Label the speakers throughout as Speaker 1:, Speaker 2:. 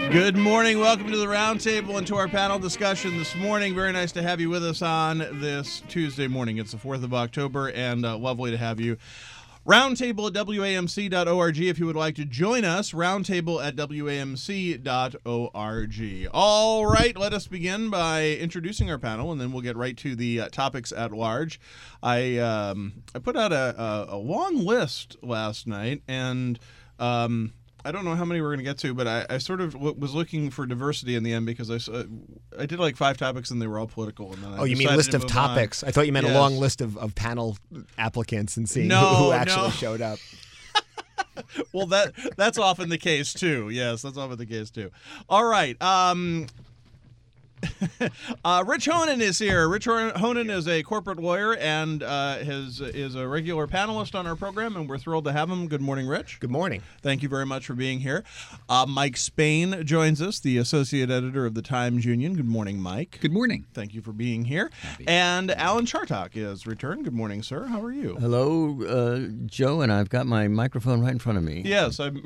Speaker 1: Good morning. Welcome to the Roundtable and to our panel discussion this morning. Very nice to have you with us on this Tuesday morning. It's the 4th of October, and lovely to have you. Roundtable at WAMC.org if you would like to join us. Roundtable at WAMC.org. All right, let us begin by introducing our panel, and then we'll get right to the topics at large. I put out a long list last night, and I don't know how many we're going to get to, but I sort of was looking for diversity in the end because I did like 5 topics and they were all political. And then
Speaker 2: you mean list of topics? I thought you meant a long list of panel applicants and seeing who actually showed up.
Speaker 1: Well, that's often the case too. Yes, that's often the case too. All right. Rich Honan is here. Rich Honan is a corporate lawyer and is a regular panelist on our program, and we're thrilled to have him. Good morning, Rich.
Speaker 2: Good morning.
Speaker 1: Thank you very much for being here. Mike Spain joins us, the associate editor of the Times-Union. Good morning, Mike.
Speaker 3: Good morning.
Speaker 1: Thank you for being here. And Alan Chartock is returned. Good morning, sir. How are you?
Speaker 4: Hello, Joe, and I've got my microphone right in front of me.
Speaker 1: Yes, I'm...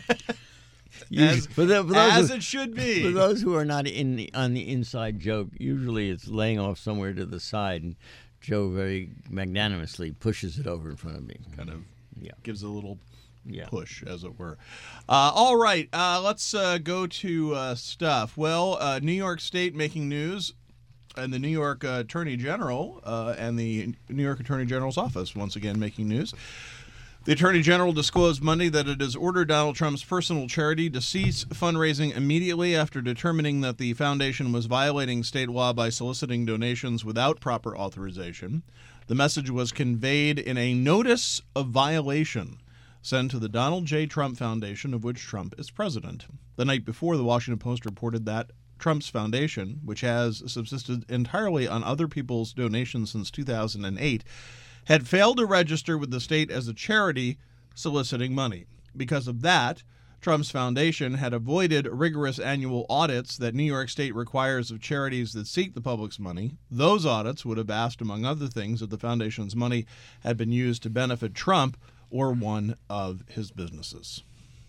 Speaker 4: As
Speaker 1: it should be.
Speaker 4: For those who are not on the inside joke, usually it's laying off somewhere to the side, and Joe very magnanimously pushes it over in front of me.
Speaker 1: Kind of gives a little push, as it were. All right, let's go to stuff. Well, New York State making news, and the New York Attorney General and the New York Attorney General's office once again making news. The Attorney General disclosed Monday that it has ordered Donald Trump's personal charity to cease fundraising immediately after determining that the foundation was violating state law by soliciting donations without proper authorization. The message was conveyed in a notice of violation sent to the Donald J. Trump Foundation, of which Trump is president. The night before, the Washington Post reported that Trump's foundation, which has subsisted entirely on other people's donations since 2008, had failed to register with the state as a charity soliciting money. Because of that, Trump's foundation had avoided rigorous annual audits that New York State requires of charities that seek the public's money. Those audits would have asked, among other things, if the foundation's money had been used to benefit Trump or one of his businesses.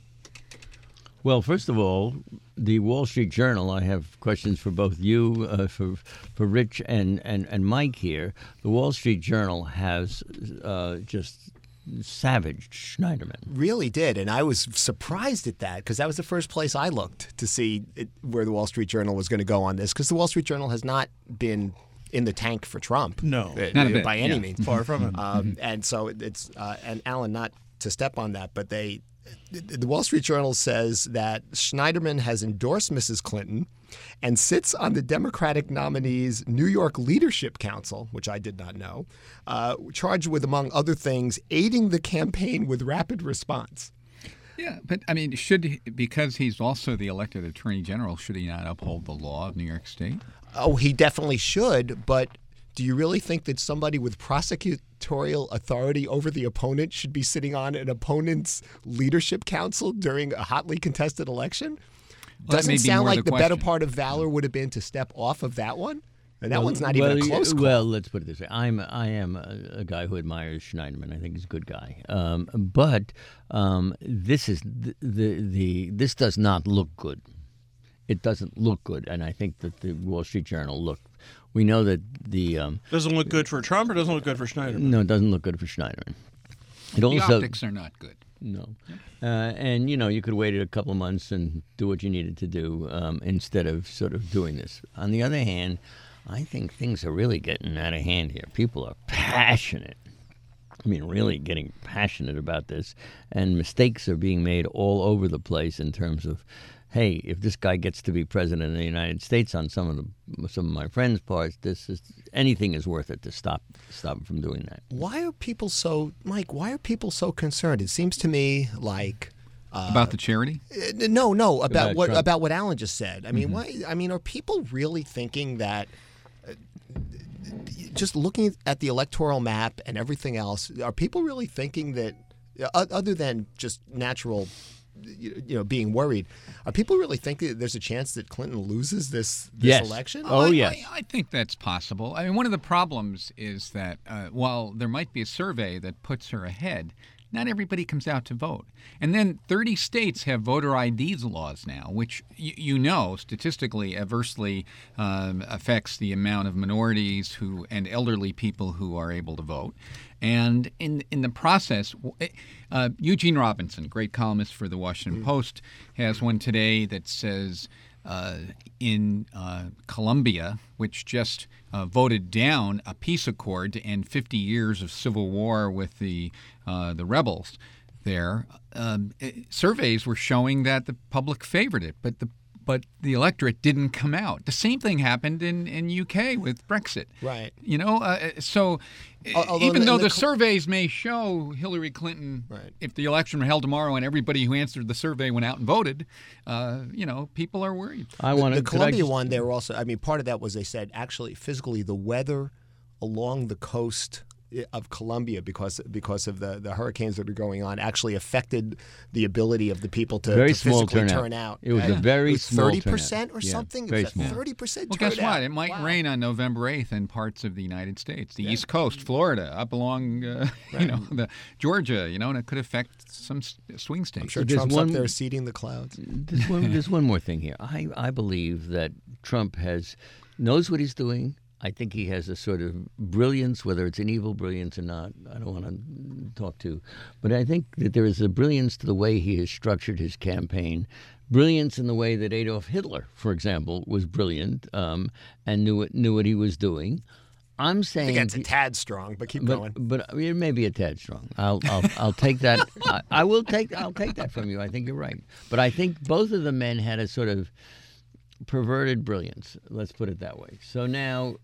Speaker 4: Well, first of all, the Wall Street Journal, I have questions for both you, for Rich and Mike here. The Wall Street Journal has just savaged Schneiderman.
Speaker 2: Really did, and I was surprised at that because that was the first place I looked to see where the Wall Street Journal was going to go on this, because the Wall Street Journal has not been in the tank for Trump.
Speaker 1: No,
Speaker 3: not a bit.
Speaker 2: By any means.
Speaker 1: Far from it.
Speaker 2: And so it's, and Alan, not to step on that, but the Wall Street Journal says that Schneiderman has endorsed Mrs. Clinton and sits on the Democratic nominee's New York Leadership Council, which I did not know, charged with, among other things, aiding the campaign with rapid response.
Speaker 3: Yeah, but I mean, because he's also the elected attorney general, should he not uphold the law of New York State?
Speaker 2: Oh, he definitely should, but do you really think that somebody with prosecutorial authority over the opponent should be sitting on an opponent's leadership council during a hotly contested election?
Speaker 3: Well,
Speaker 2: doesn't sound like the better part of valor would have been to step off of that one. And that one's not even a close call.
Speaker 4: Well, let's put it this way. I am a guy who admires Schneiderman. I think he's a good guy. But this is this does not look good. It doesn't look good, and I think that the Wall Street Journal looked. We know that the
Speaker 1: doesn't look good for Trump, or doesn't look good for Schneiderman?
Speaker 4: No, it doesn't look good for Schneiderman.
Speaker 3: The optics are not good.
Speaker 4: No, and you could wait a couple of months and do what you needed to do instead of sort of doing this. On the other hand, I think things are really getting out of hand here. People are passionate. I mean, really getting passionate about this, and mistakes are being made all over the place in terms of, hey, if this guy gets to be president of the United States on some of my friends' parts, anything is worth it to stop him from doing that.
Speaker 2: Why are people so, Mike? Why are people so concerned? It seems to me like
Speaker 3: about the charity.
Speaker 2: No, about what Alan just said. I mean, why? I mean, are people really thinking that? Just looking at the electoral map and everything else, are people really thinking that, other than just natural, being worried, are people really thinking that there's a chance that Clinton loses this election?
Speaker 4: Yes.
Speaker 3: I think that's possible. I mean, one of the problems is that while there might be a survey that puts her ahead, not everybody comes out to vote. And then 30 states have voter ID laws now, which statistically adversely affects the amount of minorities and elderly people who are able to vote. And in the process, Eugene Robinson, great columnist for the Washington Post, has one today that says in Colombia, which just voted down a peace accord to end 50 years of civil war with the rebels there, surveys were showing that the public favored it, but the electorate didn't come out. The same thing happened in UK with Brexit.
Speaker 2: Right.
Speaker 3: So even though the surveys may show Hillary Clinton, if the election were held tomorrow and everybody who answered the survey went out and voted, people are worried.
Speaker 2: The Colombia one, they were also, part of that was they said actually physically the weather along the coast of Colombia because of the hurricanes that are going on actually affected the ability of the people to physically turn out.
Speaker 4: It was a very small
Speaker 2: 30% or something.
Speaker 4: Very
Speaker 2: it was
Speaker 4: small.
Speaker 2: 30%
Speaker 3: Well, guess what? It might rain on November 8th in parts of the United States, the East Coast, Florida, up along the Georgia, and it could affect some swing states.
Speaker 2: I'm sure Trump's up there seeding the clouds.
Speaker 4: There's one more thing here. I believe that Trump knows what he's doing. I think he has a sort of brilliance, whether it's an evil brilliance or not, I don't want to talk to. But I think that there is a brilliance to the way he has structured his campaign, brilliance in the way that Adolf Hitler, for example, was brilliant and knew what he was doing. I'm saying
Speaker 2: I think that's a tad strong, but keep going.
Speaker 4: But it may be a tad strong. I'll take that. I'll take that from you. I think you're right. But I think both of the men had a sort of perverted brilliance, let's put it that way. So now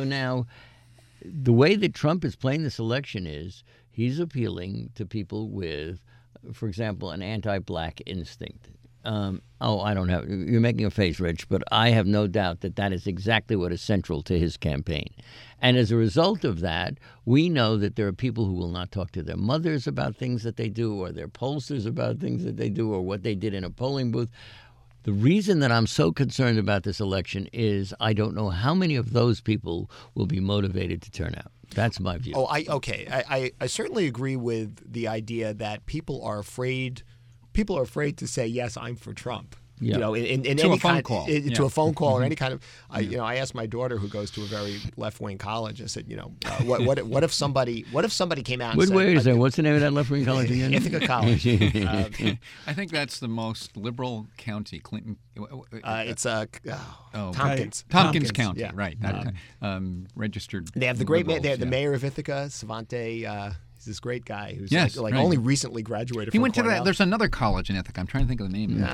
Speaker 4: the way that Trump is playing this election is he's appealing to people with, for example, an anti-black instinct. You're making a face, Rich, but I have no doubt that is exactly what is central to his campaign. And as a result of that, we know that there are people who will not talk to their mothers about things that they do, or their pollsters about things that they do, or what they did in a polling booth. The reason that I'm so concerned about this election is I don't know how many of those people will be motivated to turn out. That's my view.
Speaker 2: I certainly agree with the idea that people are afraid to say, yes, I'm for Trump.
Speaker 4: Yeah.
Speaker 2: In
Speaker 3: to
Speaker 2: any
Speaker 3: a phone
Speaker 2: kind
Speaker 3: call.
Speaker 2: To a phone call or any kind of. I asked my daughter who goes to a very left-wing college. I said, what if somebody came out and said,
Speaker 4: wait a second, what's the name of that left-wing college again?
Speaker 2: Ithaca College.
Speaker 3: I think that's the most liberal county, Clinton.
Speaker 2: It's Tompkins.
Speaker 3: Tompkins County,
Speaker 2: yeah.
Speaker 3: Right. Registered.
Speaker 2: They have the great man. They have the
Speaker 3: liberals,
Speaker 2: mayor of Ithaca, Savante. He's this great guy who's
Speaker 3: right.
Speaker 2: only recently graduated
Speaker 3: He
Speaker 2: from
Speaker 3: went to
Speaker 2: Cornell.
Speaker 3: there's another college in Ithaca. I'm trying to think of the name.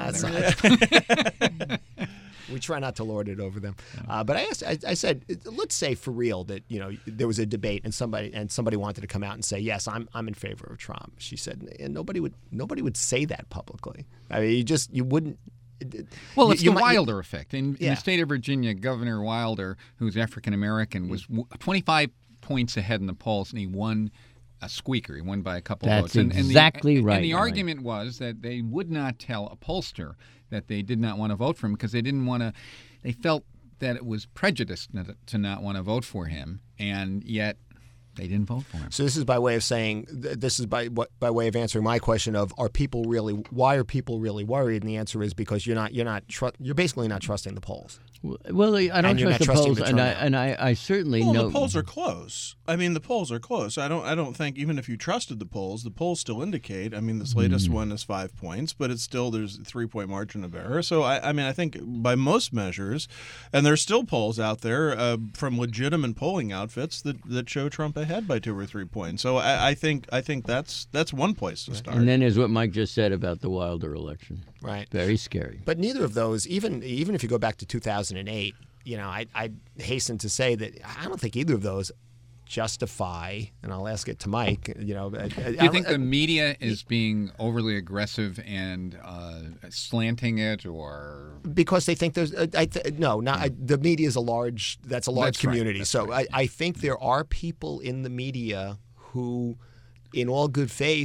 Speaker 2: We try not to lord it over them. But I said, let's say for real that there was a debate and somebody wanted to come out and say, yes, I'm in favor of Trump. She said, and nobody would say that publicly. I mean, you wouldn't.
Speaker 3: Well, it's the Wilder effect. In the state of Virginia, Governor Wilder, who's African American, was 25 points ahead in the polls, and he won a squeaker. He won by a couple
Speaker 4: That's
Speaker 3: votes.
Speaker 4: exactly right.
Speaker 3: And the argument was that they would not tell a pollster that they did not want to vote for him because they didn't want to. They felt that it was prejudice to not want to vote for him, and yet they didn't vote for him.
Speaker 2: So this is by way of saying, this is by way of answering my question of, why are people really worried? And the answer is because you're basically not trusting the polls.
Speaker 4: Well, I don't trust the polls, and I certainly know
Speaker 1: the polls are close. I mean, the polls are close. I don't think even if you trusted the polls still indicate. I mean, this latest one is 5 points, but there's a 3-point margin of error. So I think by most measures, and there's still polls out there from legitimate polling outfits that show Trump ahead by 2 or 3 points. So I think that's one place to start.
Speaker 4: And then there's what Mike just said about the Wilder election.
Speaker 2: Right.
Speaker 4: Very scary.
Speaker 2: But neither of those, even if you go back to 2008, I hasten to say that I don't think either of those justify, and I'll ask it to Mike. Do you
Speaker 3: think the media is being overly aggressive and slanting it, or
Speaker 2: because they think there's the media is a large community.
Speaker 3: Right.
Speaker 2: So I think there are people in the media who, in all good faith,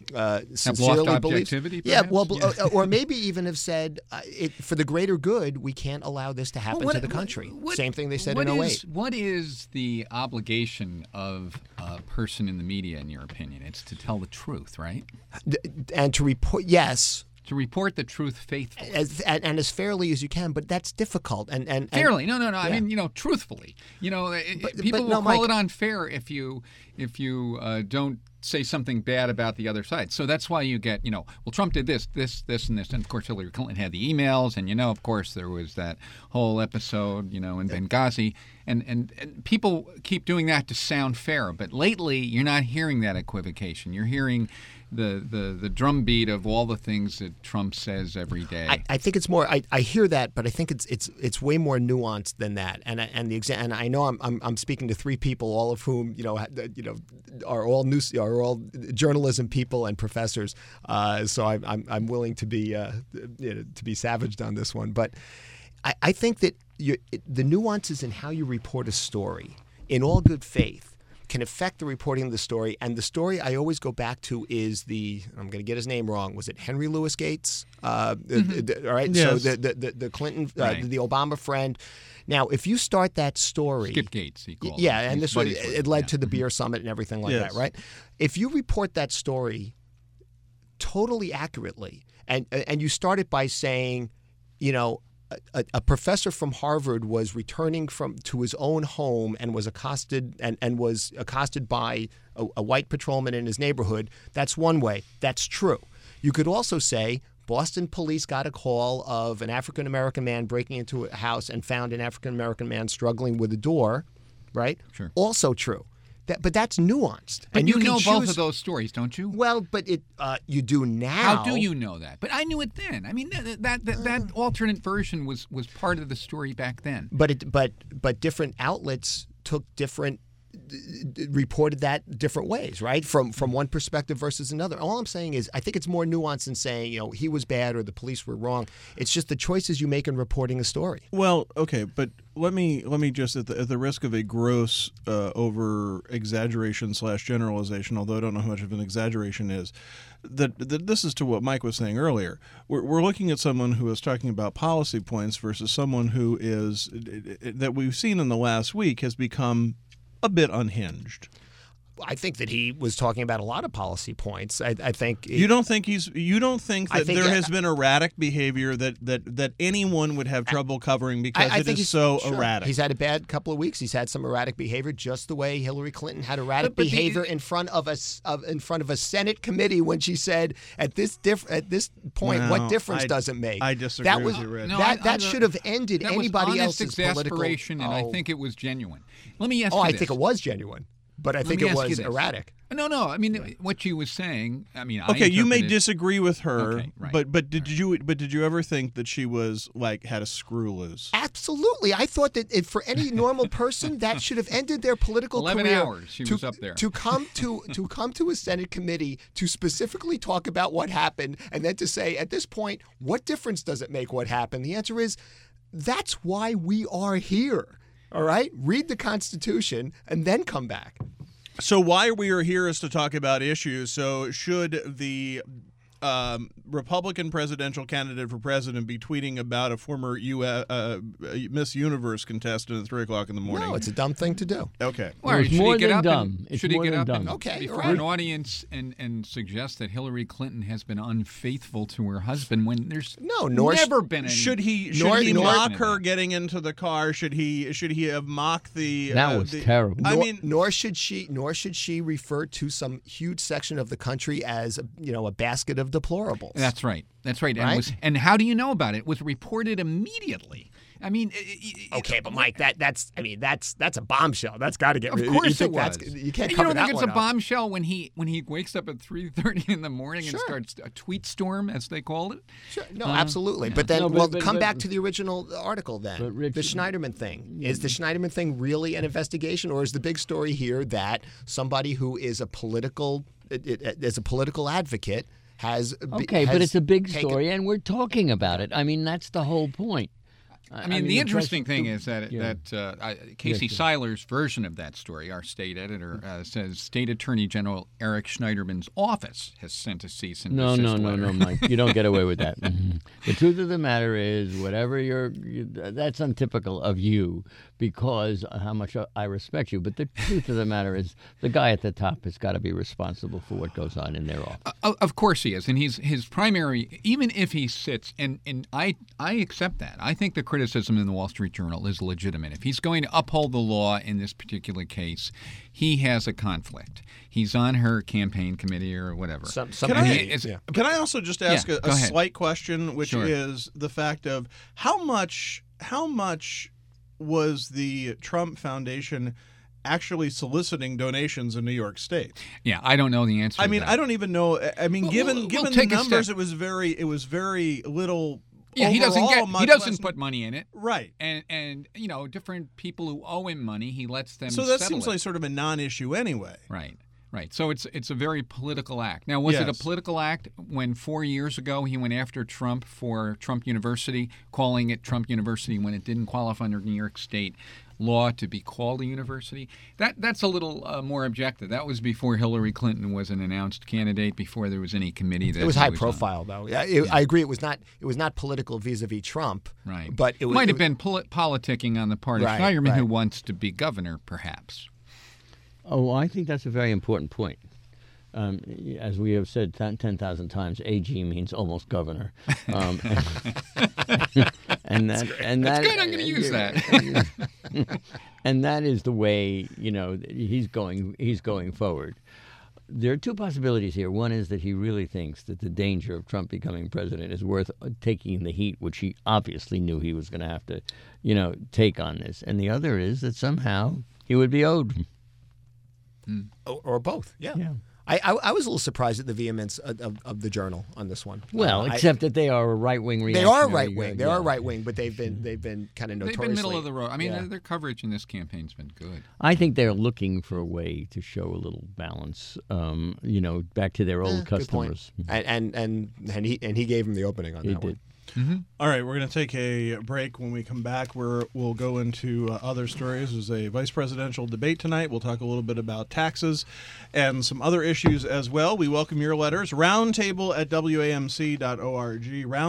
Speaker 2: sincerely believes.
Speaker 3: Objectivity,
Speaker 2: Yeah,
Speaker 3: perhaps?
Speaker 2: or maybe even have said, for the greater good, we can't allow this to happen to the country. Same thing they said in 2008.
Speaker 3: What is the obligation of a person in the media, in your opinion? It's to tell the truth, right?
Speaker 2: And to report, yes.
Speaker 3: To report the truth faithfully.
Speaker 2: And as fairly as you can, but that's difficult. And
Speaker 3: fairly? No.
Speaker 2: Yeah.
Speaker 3: I mean, truthfully. People will call
Speaker 2: Mike,
Speaker 3: it unfair if you don't say something bad about the other side. So that's why you get, well, Trump did this, and this. And, of course, Hillary Clinton had the emails. And, of course, there was that whole episode, in Benghazi. And people keep doing that to sound fair. But lately, you're not hearing that equivocation. You're hearing the drumbeat of all the things that Trump says every day.
Speaker 2: I think it's more. I hear that, but I think it's way more nuanced than that. And I know I'm speaking to three people, all of whom are all journalism people and professors. So I'm willing to be savaged on this one. But I think that the nuances in how you report a story, in all good faith, can affect the reporting of the story. And the story I always go back to is I'm going to get his name wrong. Was it Henry Louis Gates? All right.
Speaker 1: Yes.
Speaker 2: So the Clinton, the Obama friend. Now, if you start that story,
Speaker 3: Skip Gates, he called
Speaker 2: yeah,
Speaker 3: him.
Speaker 2: and it led to the beer summit and everything like that, right? If you report that story totally accurately, and you start it by saying, a professor from Harvard was returning to his own home and was accosted by a white patrolman in his neighborhood. That's one way. That's true. You could also say Boston police got a call of an African-American man breaking into a house and found an African-American man struggling with a door, right?
Speaker 3: Sure.
Speaker 2: Also true. But that's nuanced.
Speaker 3: But
Speaker 2: and
Speaker 3: you know both of those stories, don't you?
Speaker 2: Well, but you do now.
Speaker 3: How do you know that? But I knew it then. I mean, that alternate version was part of the story back then.
Speaker 2: But different outlets reported that different ways, right? From one perspective versus another. All I'm saying is I think it's more nuanced than saying, he was bad or the police were wrong. It's just the choices you make in reporting a story.
Speaker 1: Well, okay, but let me just at the risk of a gross over exaggeration / generalization, although I don't know how much of an exaggeration is, that this is to what Mike was saying earlier. We're looking at someone who is talking about policy points versus someone who is that we've seen in the last week has become a bit unhinged.
Speaker 2: I think that he was talking about a lot of policy points. I think
Speaker 1: you don't think that there has been erratic behavior that anyone would have trouble covering because it is so erratic.
Speaker 2: He's had a bad couple of weeks. He's had some erratic behavior, just the way Hillary Clinton had erratic behavior in front of a Senate committee when she said, "At this point, what difference does it make?"
Speaker 1: I disagree with you, Rich.
Speaker 2: That should have ended anybody else's
Speaker 3: exasperation,
Speaker 2: political.
Speaker 3: And I think it was genuine. Let me ask you
Speaker 2: this.
Speaker 3: this.
Speaker 2: I think it was genuine. But I think it was erratic.
Speaker 3: No. I mean, what she was saying. I mean,
Speaker 1: okay, you may disagree with her,
Speaker 3: okay, right.
Speaker 1: but did you ever think that she was had a screw loose?
Speaker 2: Absolutely. I thought that for any normal person, that should have ended their political
Speaker 3: 11
Speaker 2: career.
Speaker 3: 11 hours she was up there
Speaker 2: to come to a Senate committee to specifically talk about what happened, and then to say, at this point, what difference does it make what happened? The answer is, that's why we are here. All right? Read the Constitution and then come back.
Speaker 1: So why we are here is to talk about issues. So should the Republican presidential candidate for president be tweeting about a former Miss Universe contestant at 3 o'clock in the morning?
Speaker 2: No, it's a dumb thing to do.
Speaker 1: Okay.
Speaker 4: Well, it's more than dumb.
Speaker 3: Should he get up and
Speaker 2: okay,
Speaker 3: before
Speaker 2: right.
Speaker 3: an audience and suggest that Hillary Clinton has been unfaithful to her husband when there's never been any?
Speaker 1: Should he mock her getting into the car? Should he have mocked the?
Speaker 4: That was terrible.
Speaker 2: Nor should she refer to some huge section of the country as a basket of deplorables.
Speaker 3: That's right.
Speaker 2: Right?
Speaker 3: And how do you know about it? It was reported immediately. I mean,
Speaker 2: okay, but Mike, that's a bombshell. That's got to get.
Speaker 3: Of course it was.
Speaker 2: You can't cover that one.
Speaker 3: You don't think it's a
Speaker 2: up.
Speaker 3: bombshell when he wakes up at 3:30 in the morning and starts a tweet storm, as they call it?
Speaker 2: Sure. No, absolutely. But then, come back to the original article then. The Schneiderman thing. Is the Schneiderman thing really an investigation, or is the big story here that somebody who is a political advocate has
Speaker 4: but it's a big story, and we're talking about it. I mean, that's the whole point.
Speaker 3: I mean, the interesting thing
Speaker 4: president-
Speaker 3: is that
Speaker 4: yeah.
Speaker 3: Casey
Speaker 4: Yes,
Speaker 3: Seiler's version of that story, our state editor, says State Attorney General Eric Schneiderman's office has sent a cease and
Speaker 4: No,
Speaker 3: desist
Speaker 4: no,
Speaker 3: letter.
Speaker 4: Mike. You don't get away with that. The truth of the matter is, whatever that's untypical of you, because how much I respect you. But the truth of the matter is, the guy at the top has got to be responsible for what goes on in their office.
Speaker 3: Of course he is, and he's his primary. Even if he sits, and I accept that. I think the criticism in the Wall Street Journal is legitimate. If he's going to uphold the law in this particular case, he has a conflict. He's on her campaign committee or whatever.
Speaker 1: Can I also just ask
Speaker 3: Yeah,
Speaker 1: a
Speaker 3: go ahead.
Speaker 1: slight question, which
Speaker 3: Sure.
Speaker 1: is the fact of how much was the Trump Foundation actually soliciting donations in New York State?
Speaker 3: Yeah, I don't know the answer.
Speaker 1: I
Speaker 3: to
Speaker 1: mean,
Speaker 3: that.
Speaker 1: I don't even know. I mean,
Speaker 3: Well,
Speaker 1: given
Speaker 3: we'll
Speaker 1: the
Speaker 3: take a
Speaker 1: numbers,
Speaker 3: step.
Speaker 1: it was very little.
Speaker 3: Yeah, he
Speaker 1: overall, much
Speaker 3: doesn't
Speaker 1: less-
Speaker 3: put money in it.
Speaker 1: Right.
Speaker 3: And different people who owe him money, he lets them.
Speaker 1: So that
Speaker 3: settle
Speaker 1: seems
Speaker 3: it.
Speaker 1: like sort of a non-issue anyway.
Speaker 3: Right. So it's a very political act. Now, was it a
Speaker 1: Yes.
Speaker 3: political act when 4 years ago he went after Trump for Trump University, calling it Trump University when it didn't qualify under New York State law to be called a university? That's a little more objective. That was before Hillary Clinton was an announced candidate, before there was any committee that
Speaker 2: It was
Speaker 3: he
Speaker 2: high
Speaker 3: on.
Speaker 2: profile, though. I agree. It was not political vis-a-vis Trump.
Speaker 3: Right.
Speaker 2: But it was,
Speaker 3: might have been politicking on the part of
Speaker 2: Right,
Speaker 3: Schneiderman, who
Speaker 2: right.
Speaker 3: wants to be governor, perhaps.
Speaker 4: Oh, I think that's a very important point. As we have said 10,000 times, AG means almost governor, and that
Speaker 3: That's good. I'm going to use that.
Speaker 4: and that is the way he's going forward. There are two possibilities here. One is that he really thinks that the danger of Trump becoming president is worth taking the heat, which he obviously knew he was going to have to, take on this. And the other is that somehow he would be owed.
Speaker 2: or both. Yeah. I was a little surprised at the vehemence of the Journal on this one.
Speaker 4: Well, except that they are a right-wing
Speaker 2: they
Speaker 4: reactionary.
Speaker 2: are right wing. They are right wing, but they've been kind of
Speaker 3: They've
Speaker 2: notoriously
Speaker 3: been middle of the road. I mean,
Speaker 2: Yeah.
Speaker 3: their coverage in this campaign's been good.
Speaker 4: I think they're looking for a way to show a little balance, back to their old
Speaker 2: Good point.
Speaker 4: customers.
Speaker 2: And he gave him the opening on
Speaker 4: He
Speaker 2: that
Speaker 4: did.
Speaker 2: one.
Speaker 1: All right, we're going to take a break. When we come back, we'll go into other stories. There's a vice presidential debate tonight. We'll talk a little bit about taxes and some other issues as well. We welcome your letters. Roundtable@wamc.org.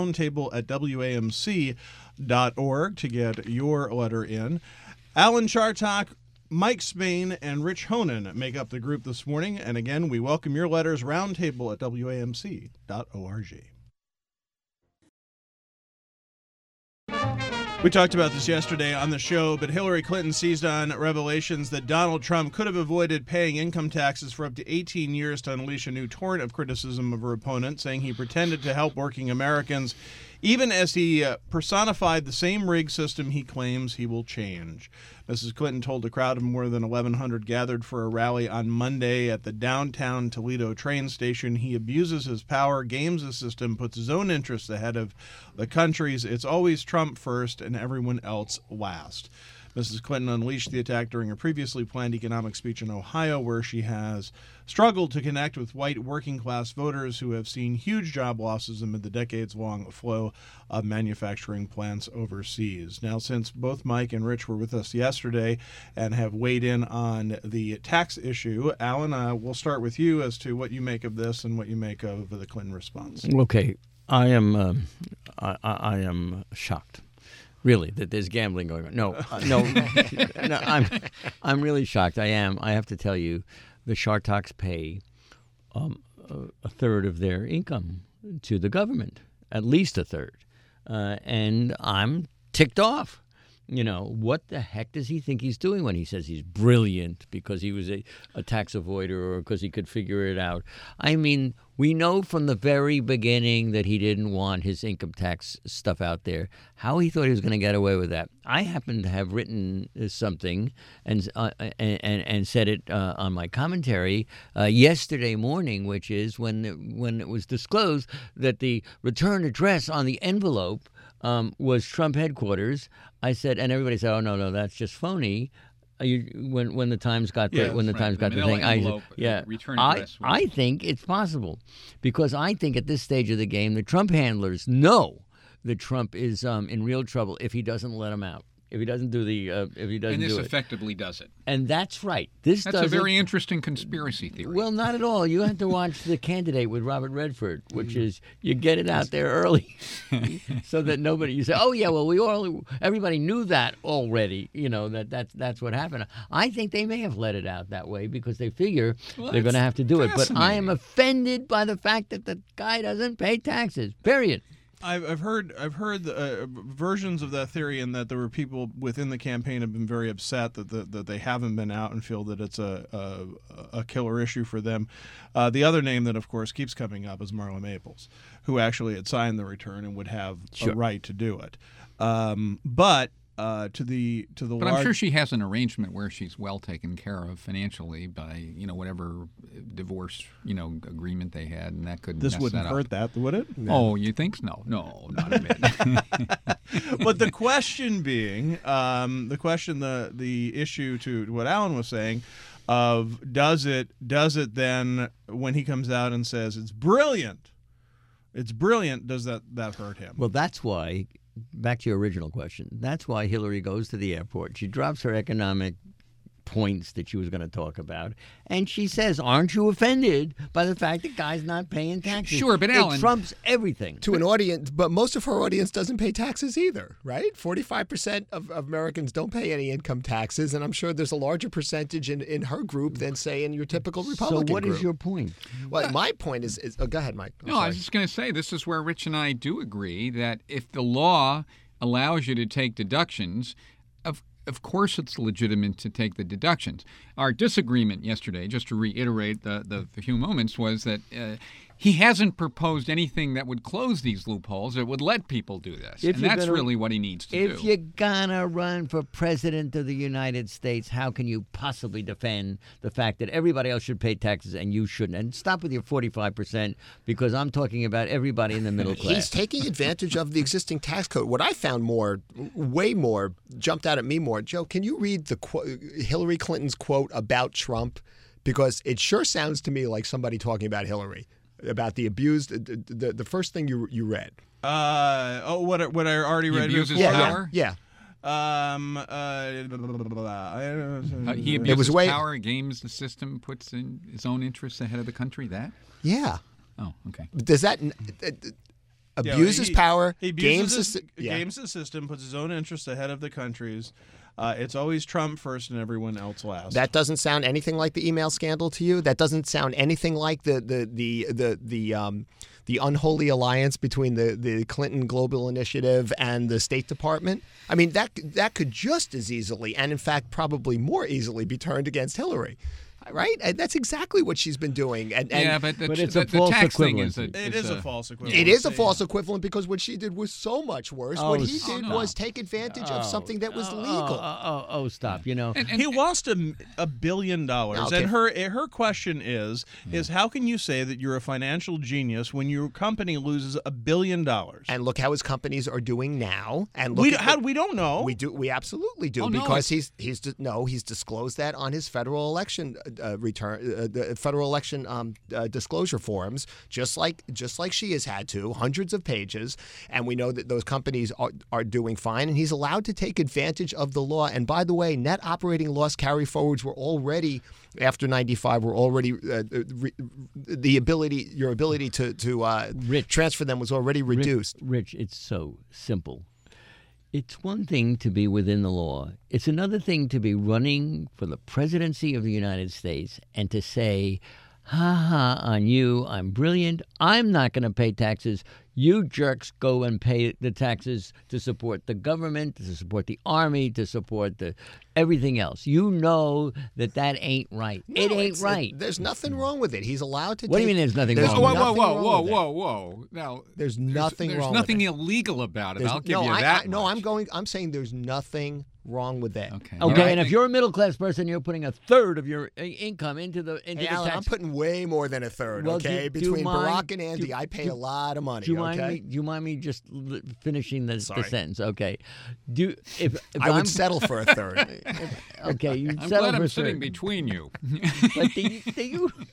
Speaker 1: Roundtable@wamc.org to get your letter in. Alan Chartock, Mike Spain, and Rich Honan make up the group this morning. And again, we welcome your letters. Roundtable@wamc.org. We talked about this yesterday on the show, but Hillary Clinton seized on revelations that Donald Trump could have avoided paying income taxes for up to 18 years to unleash a new torrent of criticism of her opponent, saying he pretended to help working Americans, even as he personified the same rigged system he claims he will change. Mrs. Clinton told a crowd of more than 1,100 gathered for a rally on Monday at the downtown Toledo train station he abuses his power, games the system, puts his own interests ahead of the country's. It's always Trump first and everyone else last. Mrs. Clinton unleashed the attack during a previously planned economic speech in Ohio, where she has struggled to connect with white working-class voters who have seen huge job losses amid the decades-long flow of manufacturing plants overseas. Now, since both Mike and Rich were with us yesterday and have weighed in on the tax issue, Alan, we'll start with you as to what you make of this and what you make of the Clinton response.
Speaker 4: Okay, I am shocked. Really, that there's gambling going on. No, I'm really shocked. I am. I have to tell you, the Chartocks pay a third of their income to the government, at least a third, and I'm ticked off. What the heck does he think he's doing when he says he's brilliant because he was a tax avoider or because he could figure it out? I mean, we know from the very beginning that he didn't want his income tax stuff out there. How he thought he was going to get away with that. I happen to have written something and said it on my commentary yesterday morning, which is when it was disclosed that the return address on the envelope was Trump headquarters. I said, and everybody said, "Oh no, that's just phony." When the Times got the Times got the thing, I think it's possible because I think at this stage of the game, the Trump handlers know that Trump is in real trouble if he doesn't let him out. If he doesn't do the, if he doesn't
Speaker 3: And this
Speaker 4: do it,
Speaker 3: effectively does it.
Speaker 4: and that's right. That's
Speaker 3: a very interesting conspiracy theory.
Speaker 4: Well, not at all. You have to watch The Candidate with Robert Redford, which is you get it out there early, so that nobody. You say, oh yeah, well everybody knew that already. You know that's what happened. I think they may have let it out that way because they figure they're going to have to do it. But I am offended by the fact that the guy doesn't pay taxes. Period.
Speaker 1: I've heard versions of that theory, and that there were people within the campaign have been very upset that they haven't been out and feel that it's a killer issue for them. The other name that of course keeps coming up is Marla Maples, who actually had signed the return and would have a right to do it. But I'm
Speaker 3: sure she has an arrangement where she's well taken care of financially by whatever divorce agreement they had, and that could
Speaker 1: this
Speaker 3: mess
Speaker 1: wouldn't
Speaker 3: that
Speaker 1: hurt
Speaker 3: up.
Speaker 1: that, would it?
Speaker 3: Oh, you think so? No, not a bit.
Speaker 1: But the question being, the issue to what Alan was saying, of does it then when he comes out and says it's brilliant, does that hurt him?
Speaker 4: Well, that's why. Back to your original question. That's why Hillary goes to the airport. She drops her economic points that she was going to talk about, and she says, aren't you offended by the fact that guy's not paying taxes?
Speaker 3: Sure, but Alan...
Speaker 4: It trumps everything.
Speaker 2: To an audience, but most of her audience doesn't pay taxes either, right? 45% of Americans don't pay any income taxes, and I'm sure there's a larger percentage in her group than, say, in your typical Republican
Speaker 4: So what
Speaker 2: group.
Speaker 4: is your point?
Speaker 2: Well, my point is go ahead, Mike. I'm
Speaker 3: No,
Speaker 2: sorry.
Speaker 3: I was just going to say, this is where Rich and I do agree that if the law allows you to take deductions, of course it's legitimate to take the deductions. Our disagreement yesterday, just to reiterate the few moments, was that he hasn't proposed anything that would close these loopholes. It would let people do this. And that's really what he needs to do.
Speaker 4: If you're going to run for president of the United States, how can you possibly defend the fact that everybody else should pay taxes and you shouldn't? And stop with your 45%, because I'm talking about everybody in the middle class.
Speaker 2: He's taking advantage of the existing tax code. What I found way more, jumped out at me more. Joe, can you read Hillary Clinton's quote about Trump? Because it sure sounds to me like somebody talking about Hillary. About the abused, the first thing you read.
Speaker 1: What I already read.
Speaker 3: Abuses power?
Speaker 2: Yeah.
Speaker 3: He abuses power, games the system, puts in his own interests ahead of the country. That?
Speaker 2: Yeah.
Speaker 3: Oh, okay.
Speaker 2: Does that abuses power?
Speaker 1: He
Speaker 2: games
Speaker 1: the system, puts his own interests ahead of the country's. It's always Trump first and everyone else last.
Speaker 2: That doesn't sound anything like the email scandal to you? That doesn't sound anything like the unholy alliance between the Clinton Global Initiative and the State Department? I mean, that could just as easily, and in fact probably more easily, be turned against Hillary. Right? And that's exactly what she's been doing.
Speaker 4: But it's a false
Speaker 3: tax thing
Speaker 4: equivalent.
Speaker 1: It is a false equivalent.
Speaker 2: It is a false equivalent because what she did was so much worse. What he did was take advantage of something that was legal.
Speaker 4: Stop. You know,
Speaker 1: he lost $1 billion.
Speaker 2: Okay.
Speaker 1: And her question is how can you say that you're a financial genius when your company loses $1 billion?
Speaker 2: And look how his companies are doing now. And
Speaker 1: we don't know.
Speaker 2: We do. We absolutely do because he's disclosed that on his federal election the federal election disclosure forms, just like she has had to, hundreds of pages, and we know that those companies are doing fine, and he's allowed to take advantage of the law. And by the way, net operating loss carry forwards were already after 95 were already your ability to transfer them was already reduced.
Speaker 4: Rich, it's so simple. It's one thing to be within the law. It's another thing to be running for the presidency of the United States and to say, ha on you, I'm brilliant, I'm not going to pay taxes. You jerks go and pay the taxes to support the government, to support the army, to support everything else. You know that ain't right.
Speaker 2: No,
Speaker 4: it ain't right.
Speaker 2: There's nothing wrong with it. He's allowed to
Speaker 4: What do you mean there's nothing wrong with it?
Speaker 3: Whoa. Now,
Speaker 2: there's nothing wrong with it.
Speaker 3: There's nothing illegal about it. I'll give you that.
Speaker 2: I'm saying there's nothing wrong with that.
Speaker 3: Okay.
Speaker 4: Okay, and if you're a middle class person, you're putting a third of your income into the
Speaker 2: Alan,
Speaker 4: tax.
Speaker 2: I'm putting way more than a third.
Speaker 4: Well,
Speaker 2: okay, between Barack and Andy, I pay a lot of money.
Speaker 4: Do you mind me just finishing the sentence? Okay. If
Speaker 2: I would settle for a third.
Speaker 4: Okay, you
Speaker 3: I'm
Speaker 4: settle
Speaker 3: glad
Speaker 4: for
Speaker 3: I'm
Speaker 4: a
Speaker 3: sitting
Speaker 4: third.
Speaker 3: between you.
Speaker 4: But do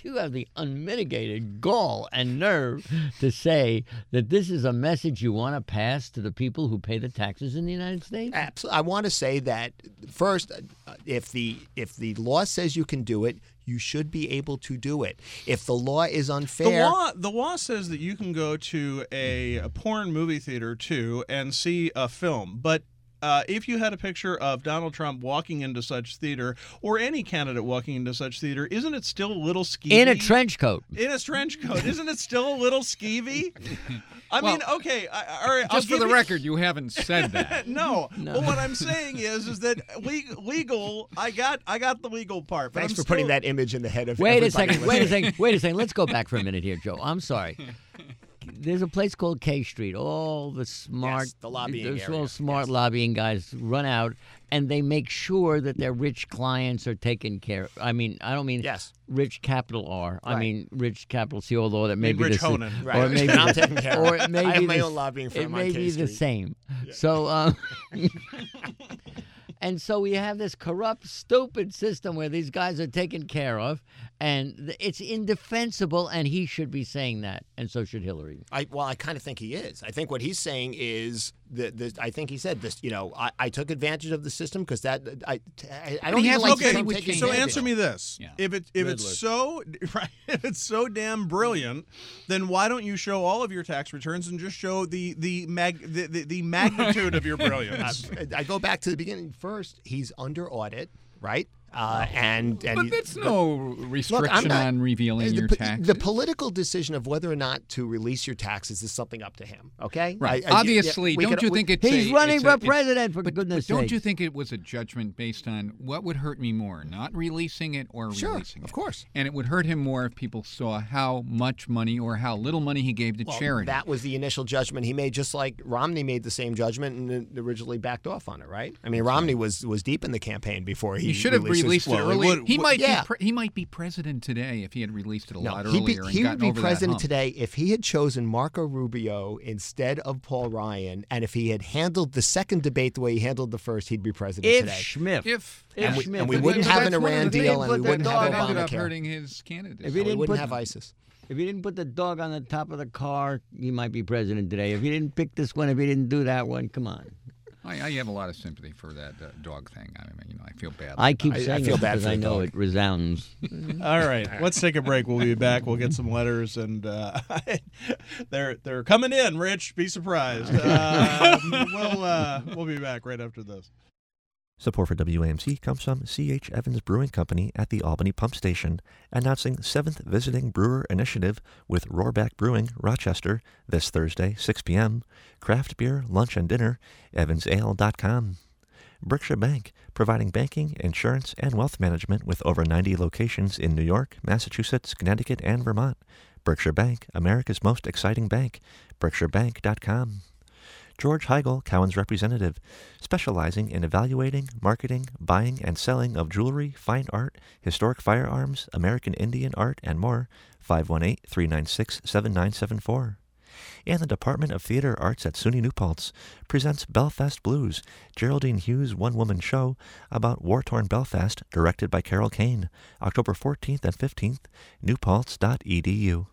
Speaker 4: you have the unmitigated gall and nerve to say that this is a message you want to pass to the people who pay the taxes in the United States?
Speaker 2: Absolutely. I want to say that first, if the law says you can do it, you should be able to do it. If the law is unfair,
Speaker 1: the law says that you can go to a porn movie theater too and see a film, but if you had a picture of Donald Trump walking into such theater, or any candidate walking into such theater, isn't it still a little skeevy?
Speaker 4: In a trench coat.
Speaker 1: In a trench coat. Isn't it still a little skeevy? I mean, okay. All right.
Speaker 3: Just for the record, you haven't said that.
Speaker 1: No. Well, what I'm saying is that legal. I got the legal part. But
Speaker 2: thanks for putting that image in the head of
Speaker 4: Wait a
Speaker 2: everybody
Speaker 4: second. Wait a second. Let's go back for a minute here, Joe. I'm sorry. There's a place called K Street. All the smart,
Speaker 2: the lobbying area.
Speaker 4: All smart lobbying guys run out, and they make sure that their rich clients are taken care of. I mean, I don't mean rich capital R. I mean rich capital C. Although that may be
Speaker 1: Rich
Speaker 4: the
Speaker 1: Honan.
Speaker 4: same,
Speaker 2: Right.
Speaker 4: or maybe
Speaker 2: I'm taking care of
Speaker 4: or
Speaker 2: it.
Speaker 4: it may
Speaker 2: I have
Speaker 4: be
Speaker 2: my
Speaker 4: the-
Speaker 2: own lobbying firm
Speaker 4: It
Speaker 2: on
Speaker 4: may
Speaker 2: K
Speaker 4: be the
Speaker 2: Street.
Speaker 4: same. So. And so we have this corrupt, stupid system where these guys are taken care of, and it's indefensible, and he should be saying that, and so should Hillary.
Speaker 2: I kind of think he is. I think what he's saying is I think he said this. I took advantage of the system because I don't
Speaker 3: he
Speaker 2: even
Speaker 3: has
Speaker 2: like
Speaker 3: okay,
Speaker 2: Trump
Speaker 3: he
Speaker 2: taking
Speaker 1: So
Speaker 2: advantage.
Speaker 1: answer me this:
Speaker 3: Yeah.
Speaker 1: if it's so damn brilliant, then why don't you show all of your tax returns and just show the magnitude of your brilliance?
Speaker 2: I go back to the beginning. First, he's under audit, right? And
Speaker 3: But that's no restriction on revealing your taxes.
Speaker 2: The political decision of whether or not to release your taxes is something up to him. Okay,
Speaker 3: Right. Obviously, don't you think it's
Speaker 4: He's running for president, for goodness
Speaker 3: But don't
Speaker 4: sake.
Speaker 3: you think it was a judgment based on what would hurt me more, not releasing it or releasing it?
Speaker 2: Of course.
Speaker 3: And it would hurt him more if people saw how much money or how little money he gave to charity.
Speaker 2: That was the initial judgment he made, just like Romney made the same judgment and originally backed off on it, right? I mean, Romney was deep in the campaign before he
Speaker 3: should have released it
Speaker 1: well,
Speaker 3: early.
Speaker 1: would-
Speaker 3: He might
Speaker 2: yeah.
Speaker 3: he might be president today if he had released it a lot
Speaker 2: he'd
Speaker 3: earlier
Speaker 2: he
Speaker 3: and
Speaker 2: would
Speaker 3: gotten
Speaker 2: be
Speaker 3: over that
Speaker 2: president
Speaker 3: hump.
Speaker 2: today if he had chosen Marco Rubio instead of Paul Ryan, and if he had handled the second debate the way he handled the first, he'd be president
Speaker 4: If
Speaker 2: today.
Speaker 4: Schmidt.
Speaker 2: And we
Speaker 4: Schmidt-
Speaker 2: wouldn't
Speaker 4: but
Speaker 2: have an
Speaker 4: that's one of
Speaker 2: Iran
Speaker 4: the things
Speaker 2: deal, and we
Speaker 4: with the
Speaker 2: wouldn't have
Speaker 4: dog
Speaker 3: That ended up
Speaker 2: Obamacare.
Speaker 3: hurting his candidacy.
Speaker 4: If he
Speaker 2: We
Speaker 4: didn't
Speaker 2: wouldn't
Speaker 4: put-
Speaker 2: have ISIS.
Speaker 4: If he didn't put the dog on the top of the car, he might be president today. If he didn't pick this one, if he didn't do that one, come on.
Speaker 3: I have a lot of sympathy for that dog thing. I mean, I feel bad.
Speaker 4: I keep
Speaker 2: I
Speaker 4: saying
Speaker 2: feel
Speaker 4: it
Speaker 2: bad
Speaker 4: because
Speaker 2: for
Speaker 4: I
Speaker 2: the
Speaker 4: know
Speaker 2: dog.
Speaker 4: it resounds.
Speaker 1: All right, let's take a break. We'll be back. We'll get some letters, and they're coming in. Rich, be surprised. We'll be back right after this.
Speaker 5: Support for WAMC comes from C.H. Evans Brewing Company at the Albany Pump Station, announcing 7th Visiting Brewer Initiative with Rohrback Brewing, Rochester, this Thursday, 6 p.m. Craft beer, lunch, and dinner, evansale.com. Berkshire Bank, providing banking, insurance, and wealth management with over 90 locations in New York, Massachusetts, Connecticut, and Vermont. Berkshire Bank, America's most exciting bank, berkshirebank.com. George Heigl, Cowen's representative, specializing in evaluating, marketing, buying, and selling of jewelry, fine art, historic firearms, American Indian art, and more, 518-396-7974. And the Department of Theater Arts at SUNY New Paltz presents Belfast Blues, Geraldine Hughes' one-woman show about war-torn Belfast, directed by Carol Kane, October 14th and 15th, newpaltz.edu.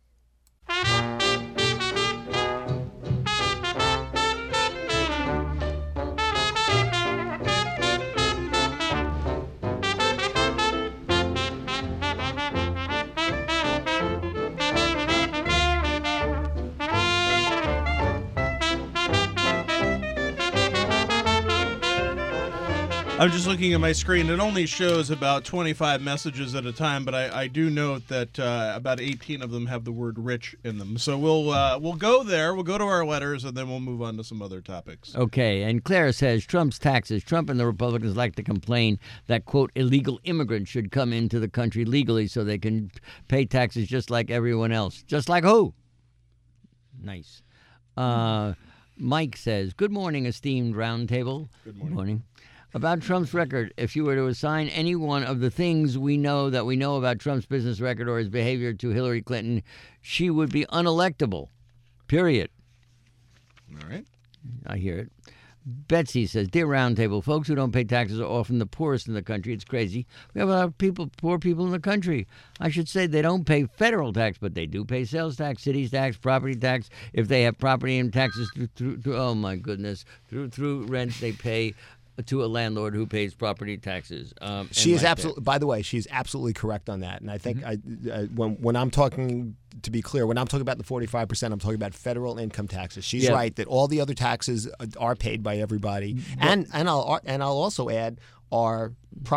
Speaker 1: I'm just looking at my screen. It only shows about 25 messages at a time, but I do note that about 18 of them have the word "rich" in them. So we'll go there. We'll go to our letters, and then we'll move on to some other topics.
Speaker 4: Okay, and Claire says Trump's taxes. Trump and the Republicans like to complain that, quote, illegal immigrants should come into the country legally so they can pay taxes just like everyone else. Just like who? Nice. Mike says, good morning, esteemed roundtable. Good morning. About Trump's record, if you were to assign any one of the things we know about Trump's business record or his behavior to Hillary Clinton, she would be unelectable. Period.
Speaker 1: All right.
Speaker 4: I hear it. Betsy says, "Dear Roundtable, folks who don't pay taxes are often the poorest in the country. It's crazy. We have a lot of poor people in the country. I should say they don't pay federal tax, but they do pay sales tax, cities tax, property tax. If they have property and taxes through oh my goodness, through rent, they pay to a landlord who pays property taxes."
Speaker 2: She is absolutely. By the way, she is absolutely correct on that. And I think when I'm talking, to be clear, when I'm talking about the 45%, I'm talking about federal income taxes. She's right that all the other taxes are paid by everybody, and I'll also add are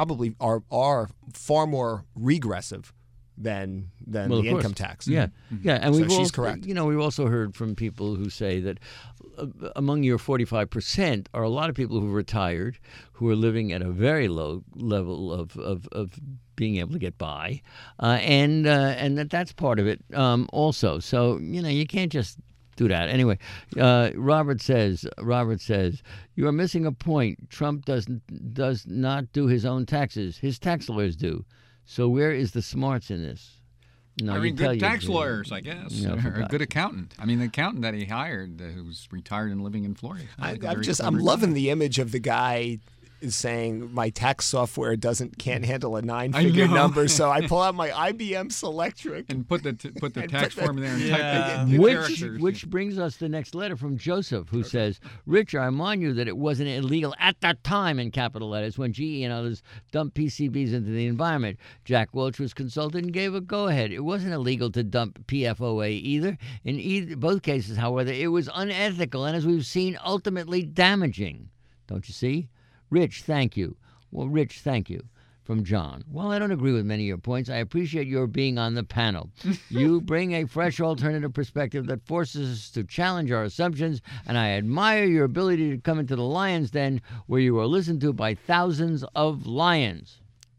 Speaker 2: far more regressive than the income tax.
Speaker 4: Yeah, and
Speaker 2: she's correct.
Speaker 4: We've also heard from people who say that among your 45% are a lot of people who retired, who are living at a very low level of being able to get by, and that's part of it also. So you can't just do that. Anyway, Robert says, "You are missing a point. Trump does not do his own taxes. His tax lawyers do. So where is the smarts in this?" No,
Speaker 3: good tax lawyers, I guess, or a good accountant. I mean, the accountant that he hired, who's retired and living in Florida.
Speaker 2: I'm loving the image of the guy is saying my tax software can't handle a 9-figure number, so I pull out my IBM Selectric
Speaker 3: and put the tax form in there and type the characters.
Speaker 4: Which brings us the next letter from Joseph, who says, "Rich, I remind you that it wasn't illegal at that time," in capital letters, when GE and others dumped PCBs into the environment. Jack Welch was consulted and gave a go-ahead. It wasn't illegal to dump PFOA either. In both cases, however, it was unethical and, as we've seen, ultimately damaging. Don't you see? Rich, thank you. Well, Rich, thank you. From John. "Well, I don't agree with many of your points. I appreciate your being on the panel. You bring a fresh alternative perspective that forces us to challenge our assumptions, and I admire your ability to come into the Lion's Den, where you are listened to by thousands of lions."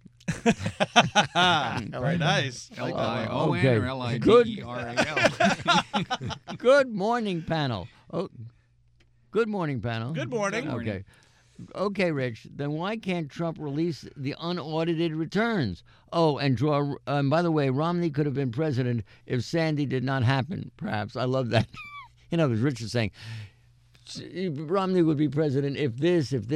Speaker 1: Very nice.
Speaker 3: L-I-O-N or L-I-D-E-R-A-L.
Speaker 4: Good morning, panel. Oh, good morning, panel.
Speaker 1: Good morning.
Speaker 4: Okay, Rich, then why can't Trump release the unaudited returns? Oh, and by the way, Romney could have been president if Sandy did not happen, perhaps. I love that. Rich is saying, Romney would be president if this. But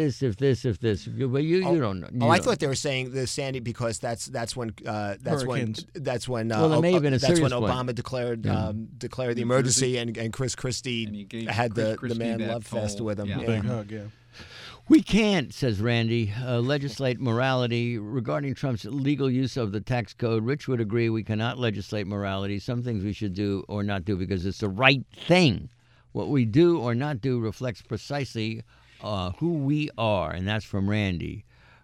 Speaker 4: you don't know.
Speaker 2: I thought they were saying the Sandy because that's when
Speaker 1: Hurricanes.
Speaker 4: Well, it may have been that's when
Speaker 2: Obama declared the emergency and Chris Christie had the Man Love Fest with him.
Speaker 1: Yeah. Big hug, yeah.
Speaker 4: "We can't," says Randy, "legislate morality regarding Trump's legal use of the tax code. Rich would agree we cannot legislate morality. Some things we should do or not do because it's the right thing. What we do or not do reflects precisely who we are," and that's from Randy.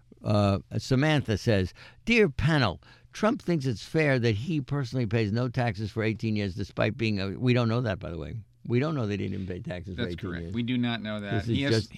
Speaker 4: Samantha says, "Dear panel, Trump thinks it's fair that he personally pays no taxes for 18 years despite being we don't know that, by the way. We don't know that he didn't pay taxes for 18 years.
Speaker 3: That's correct. We do not know that. He has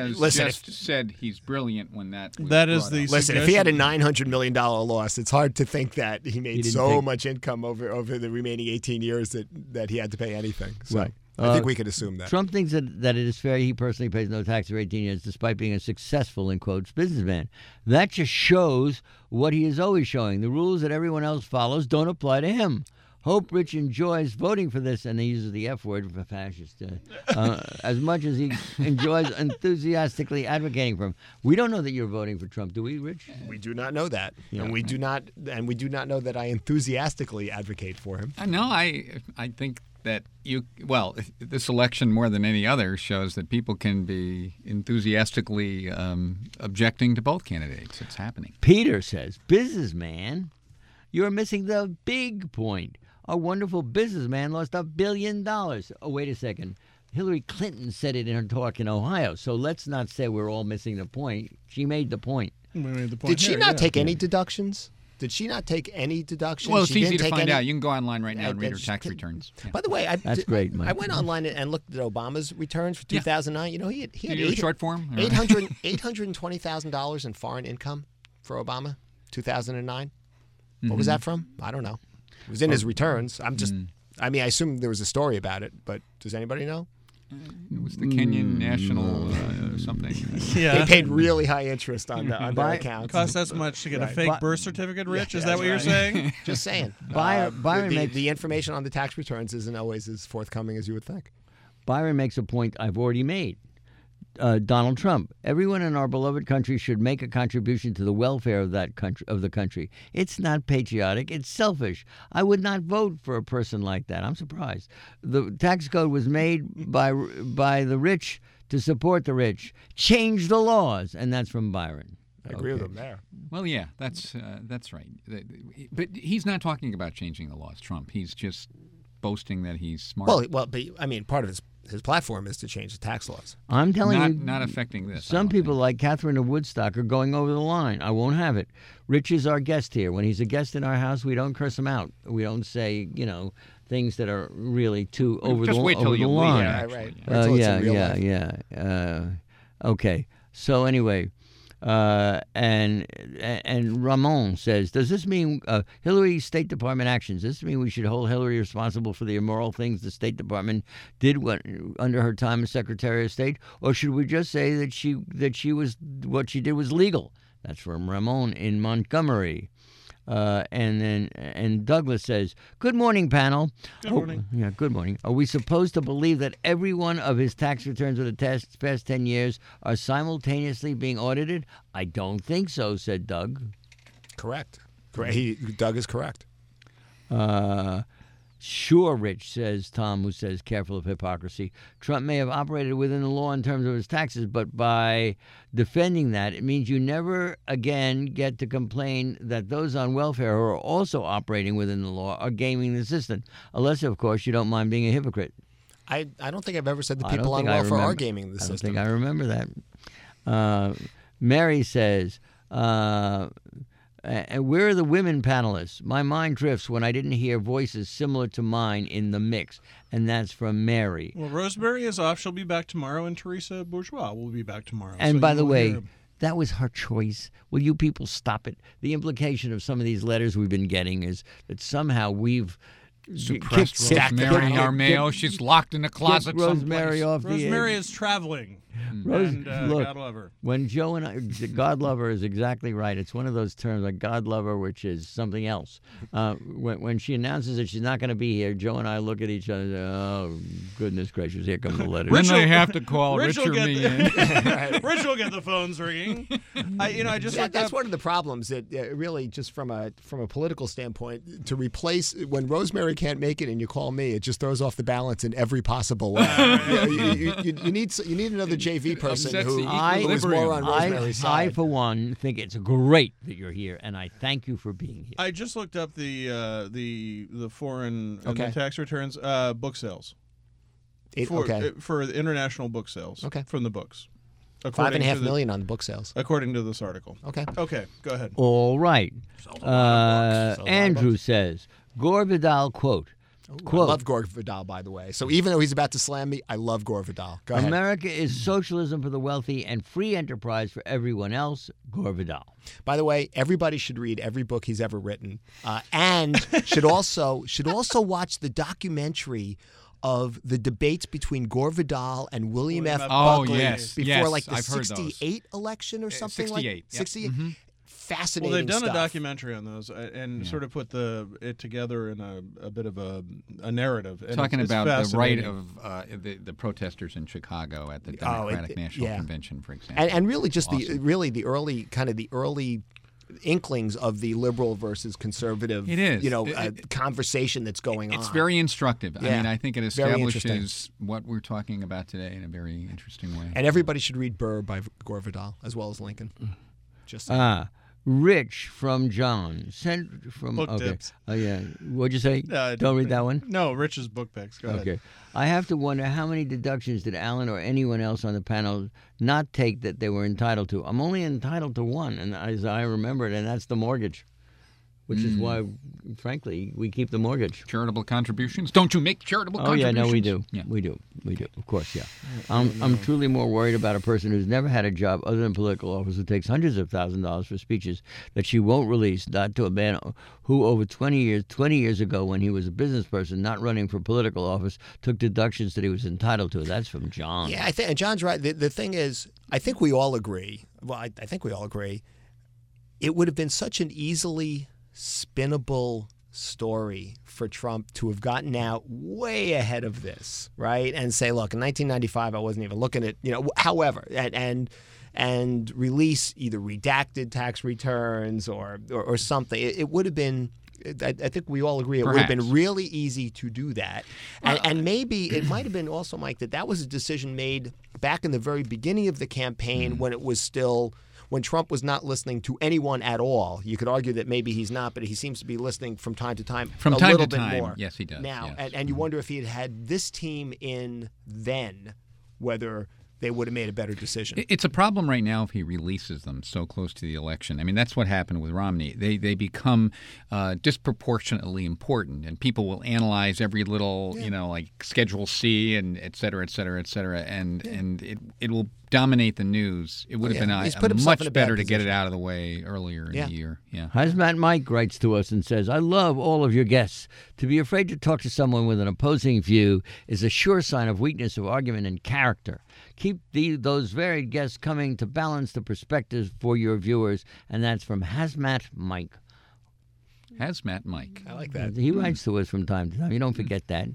Speaker 3: said he's brilliant when that was
Speaker 1: that is the
Speaker 2: Listen, if he had a $900 million loss, it's hard to think that he made so much income over the remaining 18 years that he had to pay anything. So
Speaker 4: right.
Speaker 2: I think we could assume that.
Speaker 4: Trump thinks that it is fair he personally pays no tax for 18 years despite being a successful, in quotes, businessman. That just shows what he is always showing. The rules that everyone else follows don't apply to him. Hope Rich enjoys voting for this," and he uses the F word for fascist, "as much as he enjoys enthusiastically advocating for him." We don't know that you're voting for Trump, do we, Rich?
Speaker 2: We do not know that, and we do not know that I enthusiastically advocate for him.
Speaker 3: No, I think that this election more than any other shows that people can be enthusiastically objecting to both candidates. It's happening.
Speaker 4: Peter says, "Businessman, you're missing the big point. A wonderful businessman lost $1 billion. Oh, wait a second. Hillary Clinton said it in her talk in Ohio. So let's not say we're all missing the point. She made the point.
Speaker 2: Did she not take any deductions? Did she not take any deductions?
Speaker 3: Well, it's easy to find out. You can go online right now and read her tax returns. Yeah.
Speaker 2: By the way,
Speaker 4: that's great, Mike.
Speaker 2: I went online and looked at Obama's returns for 2009. You know, he had
Speaker 3: short form
Speaker 2: $820,000 in foreign income for Obama, 2009. What was that from? I don't know. It was in his returns. I assume there was a story about it, but does anybody know?
Speaker 3: It was the Kenyan national something.
Speaker 1: Yeah.
Speaker 2: They paid really high interest on their accounts.
Speaker 1: Cost that much to get a fake birth certificate, Rich? Is that what you're saying?
Speaker 2: Just saying. The information on the tax returns isn't always as forthcoming as you would think.
Speaker 4: Byron makes a point I've already made. Donald Trump. Everyone in our beloved country should make a contribution to the welfare of the country. It's not patriotic. It's selfish. I would not vote for a person like that. I'm surprised. The tax code was made by the rich to support the rich. Change the laws, and that's from Byron.
Speaker 2: I agree with him there.
Speaker 3: Well, yeah, that's right. But he's not talking about changing the laws, Trump. He's just boasting that he's smart.
Speaker 2: Well, but I mean, part of his platform is to change the tax laws.
Speaker 4: I'm telling you,
Speaker 3: not affecting this.
Speaker 4: Some people like Catherine of Woodstock are going over the line. I won't have it. Rich is our guest here. When he's a guest in our house, we don't curse him out. We don't say, things that are really too over the line.
Speaker 3: Just wait till you leave.
Speaker 2: Right.
Speaker 4: Yeah. Okay. So anyway. And Ramon says, does this mean Hillary's State Department actions? Does this mean we should hold Hillary responsible for the immoral things the State Department did under her time as Secretary of State, or should we just say that she was what she did was legal? That's from Ramon in Montgomery. And Douglas says, good morning, panel.
Speaker 1: Good morning.
Speaker 4: Good morning. Are we supposed to believe that every one of his tax returns of the past 10 years are simultaneously being audited? I don't think so, said Doug.
Speaker 2: Correct. Doug is correct.
Speaker 4: Sure, Rich, says Tom, who says, careful of hypocrisy. Trump may have operated within the law in terms of his taxes, but by defending that, it means you never again get to complain that those on welfare who are also operating within the law are gaming the system, unless, of course, you don't mind being a hypocrite.
Speaker 2: I don't think I've ever said the people on welfare are gaming the system.
Speaker 4: I don't think I remember that. Mary says, and where are the women panelists? My mind drifts when I didn't hear voices similar to mine in the mix. And that's from Mary.
Speaker 1: Well, Rosemary is off. She'll be back tomorrow, and Teresa Bourgeois will be back tomorrow.
Speaker 4: And by the way, that was her choice. Will you people stop it? The implication of some of these letters we've been getting is that somehow we've
Speaker 3: suppressed Rosemary Armao. She's locked in a closet
Speaker 4: Rosemary
Speaker 3: someplace.
Speaker 4: off the
Speaker 1: Rosemary
Speaker 4: edge.
Speaker 1: is traveling.
Speaker 4: Look,
Speaker 1: God love her.
Speaker 4: When Joe and I, God lover is exactly right. It's one of those terms like God lover, which is something else. When she announces that she's not going to be here, Joe and I look at each other and say, oh, goodness gracious, here come the letters.
Speaker 3: Then they have to call Rich or me in.
Speaker 1: Rich will get the phones ringing. I just
Speaker 2: that's one of the problems that really, just from a political standpoint, to replace when Rosemary can't make it and you call me, it just throws off the balance in every possible way. You need another JV person who is more on Rosemary's side.
Speaker 4: I, for one, think it's great that you're here, and I thank you for being here.
Speaker 1: I just looked up the foreign the tax returns book sales. For the international book sales. From the books.
Speaker 2: $5.5 million on the book sales,
Speaker 1: according to this article.
Speaker 2: Okay,
Speaker 1: go ahead.
Speaker 4: All right. Andrew says, Gore Vidal quote.
Speaker 2: I love Gore Vidal, by the way. So even though he's about to slam me, I love Gore Vidal. Go ahead.
Speaker 4: America is socialism for the wealthy and free enterprise for everyone else. Gore Vidal.
Speaker 2: By the way, everybody should read every book he's ever written, and should also watch the documentary of the debates between Gore Vidal and William F. Buckley before like the 68 election or something
Speaker 3: 68,
Speaker 2: like 68. Mm-hmm. Fascinating.
Speaker 1: Well, they've done
Speaker 2: stuff.
Speaker 1: a documentary on those and sort of put it together in a bit of a narrative. And
Speaker 3: talking about the right of the protesters in Chicago at the Democratic National Convention, for example,
Speaker 2: and really just the early inklings of the liberal versus conservative, conversation that's going on.
Speaker 3: It's very instructive.
Speaker 2: Yeah.
Speaker 3: I mean, I think it establishes what we're talking about today in a very interesting way.
Speaker 2: And everybody should read Burr by Gore Vidal as well as Lincoln. Just
Speaker 4: Rich from John sent from
Speaker 1: book tips.
Speaker 4: What'd you say? Don't read that one.
Speaker 1: No, Rich's book picks. Go ahead.
Speaker 4: I have to wonder how many deductions did Alan or anyone else on the panel not take that they were entitled to. I'm only entitled to one, and as I remember it, and that's the mortgage, which is why, frankly, we keep the mortgage.
Speaker 3: Charitable contributions? Don't you make charitable contributions?
Speaker 4: Oh, yeah, no, we do. Yeah. We do. Of course, yeah. I'm truly more worried about a person who's never had a job other than political office who takes hundreds of thousands of dollars for speeches that she won't release, not to a man who over 20 years ago, when he was a business person not running for political office, took deductions that he was entitled to. That's from John.
Speaker 2: Yeah, I think John's right. The thing is, I think we all agree. Well, I think we all agree. It would have been such an easily spinnable story for Trump to have gotten out way ahead of this, right? And say, look, in 1995, I wasn't even looking at, however, and release either redacted tax returns or something. It would have been, I think we all agree, it would have been really easy to do that. And maybe it might have been also, Mike, that was a decision made back in the very beginning of the campaign when it was still, when Trump was not listening to anyone at all. You could argue that maybe he's not, but he seems to be listening from time to time.
Speaker 3: From time to time, more. Yes, he does.
Speaker 2: Now,
Speaker 3: yes.
Speaker 2: And you wonder if he had this team in then, whether they would have made a better decision.
Speaker 3: It's a problem right now if he releases them so close to the election. I mean, that's what happened with Romney. They become disproportionately important, and people will analyze every little, like Schedule C and et cetera, et cetera, et cetera, and it will dominate the news. It would have been much better to get it out of the way earlier in the year. Yeah.
Speaker 4: Hazmat Mike writes to us and says, I love all of your guests. To be afraid to talk to someone with an opposing view is a sure sign of weakness of argument and character. Keep those varied guests coming to balance the perspectives for your viewers. And that's from Hazmat Mike.
Speaker 3: Hazmat Mike.
Speaker 2: I like that.
Speaker 4: He writes to us from time to time. You don't forget that.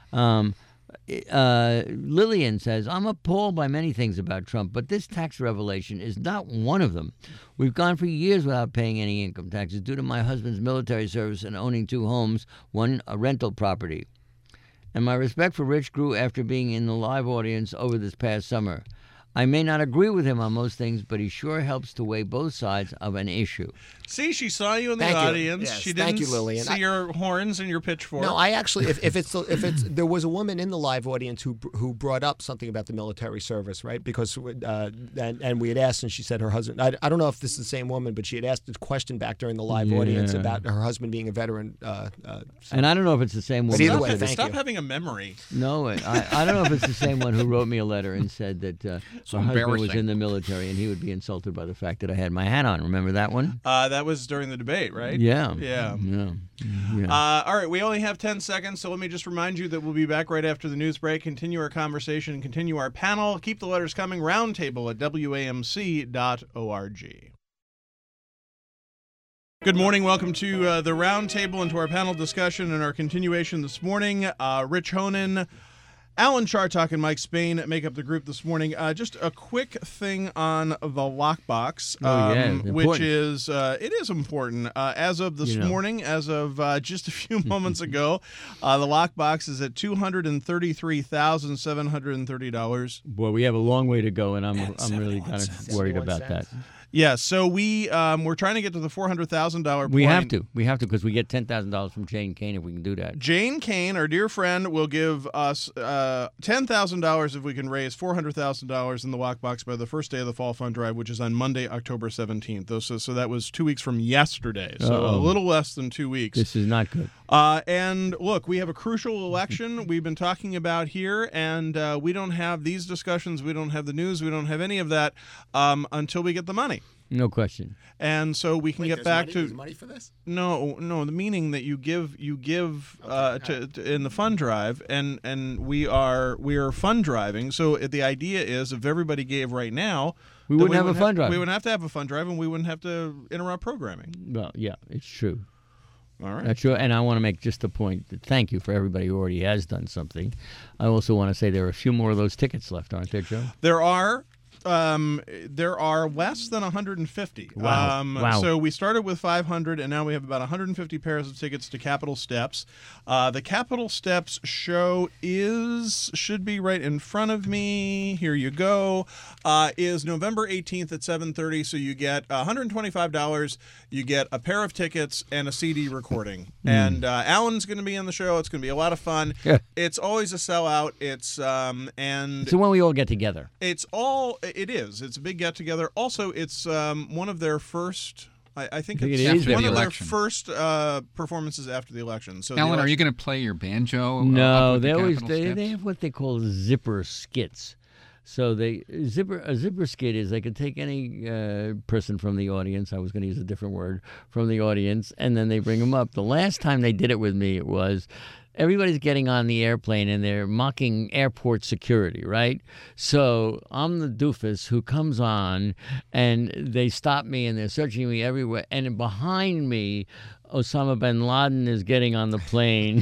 Speaker 4: Lillian says, I'm appalled by many things about Trump, but this tax revelation is not one of them. We've gone for years without paying any income taxes due to my husband's military service and owning 2 homes, one a rental property. And my respect for Rich grew after being in the live audience over this past summer. I may not agree with him on most things, but he sure helps to weigh both sides of an issue.
Speaker 1: See, she saw you in the audience.
Speaker 2: Yes,
Speaker 1: she
Speaker 2: thank
Speaker 1: didn't
Speaker 2: you, Lillian.
Speaker 1: see your horns and your pitchfork.
Speaker 2: No, I actually, if it's there was a woman in the live audience who brought up something about the military service, right? Because and we had asked, and she said her husband. I don't know if this is the same woman, but she had asked a question back during the live audience about her husband being a veteran.
Speaker 4: And I don't know if it's the same woman.
Speaker 2: But either way,
Speaker 1: stop having a memory.
Speaker 4: No, I don't know if it's the same one who wrote me a letter and said that her husband was in the military and he would be insulted by the fact that I had my hat on. Remember that one?
Speaker 1: That was during the debate, right?
Speaker 4: Yeah.
Speaker 1: All right, we only have 10 seconds, so let me just remind you that we'll be back right after the news break, continue our conversation, continue our panel. Keep the letters coming. Roundtable at WAMC.org. Good morning. Welcome to the Roundtable and to our panel discussion and our continuation this morning. Rich Honan, Alan Chartock, and Mike Spain make up the group this morning. Just a quick thing on the lockbox, which is it is important. As of this morning, as of just a few moments ago, the lockbox is at $233,730.
Speaker 4: Boy, we have a long way to go, and I'm really kind of worried about that.
Speaker 1: Yeah, so we're trying to get to the $400,000 point.
Speaker 4: We have to, because we get $10,000 from Jane Kane if we can do that.
Speaker 1: Jane Kane, our dear friend, will give us $10,000 if we can raise $400,000 in the lockbox by the first day of the Fall Fund Drive, which is on Monday, October 17th. So that was 2 weeks from yesterday, so a little less than 2 weeks.
Speaker 4: This is not good.
Speaker 1: And look, we have a crucial election we've been talking about here, and we don't have these discussions, we don't have the news, we don't have any of that until we get the money.
Speaker 4: No question.
Speaker 1: And so we can get back to
Speaker 2: money for this?
Speaker 1: No, the meaning that you give to in the fund drive, and we are fund driving. So the idea is if everybody gave right now,
Speaker 4: we wouldn't have a fund drive.
Speaker 1: We wouldn't have to have a fund drive, and we wouldn't have to interrupt programming.
Speaker 4: Well, yeah, it's true.
Speaker 1: All right.
Speaker 4: That's true, and I want to make just a point. Thank you for everybody who already has done something. I also want to say there are a few more of those tickets left, aren't there, Joe?
Speaker 1: There are. There are less than 150.
Speaker 4: Wow.
Speaker 1: So we started with 500, and now we have about 150 pairs of tickets to Capitol Steps. The Capitol Steps show should be right in front of me. Here you go. Is November 18th at 7:30. So you get $125. You get a pair of tickets and a CD recording. And Alan's going to be on the show. It's going to be a lot of fun.
Speaker 4: Yeah.
Speaker 1: It's always a sellout. It's
Speaker 4: It's when we all get together.
Speaker 1: It is. It's a big get-together. Also, it's one of their first. I think
Speaker 4: it
Speaker 1: it's
Speaker 4: is
Speaker 1: one of their
Speaker 3: election.
Speaker 1: first performances after the election. So,
Speaker 3: Alan, are you going to play your banjo?
Speaker 4: No,
Speaker 3: up
Speaker 4: they
Speaker 3: with the
Speaker 4: always
Speaker 3: Capitol
Speaker 4: they have what they call zipper skits. So a zipper skit is they could take any person from the audience. I was going to use a different word from the audience, and then they bring them up. The last time they did it with me, it was everybody's getting on the airplane and they're mocking airport security, right? So I'm the doofus who comes on and they stop me and they're searching me everywhere. And behind me, Osama bin Laden is getting on the plane.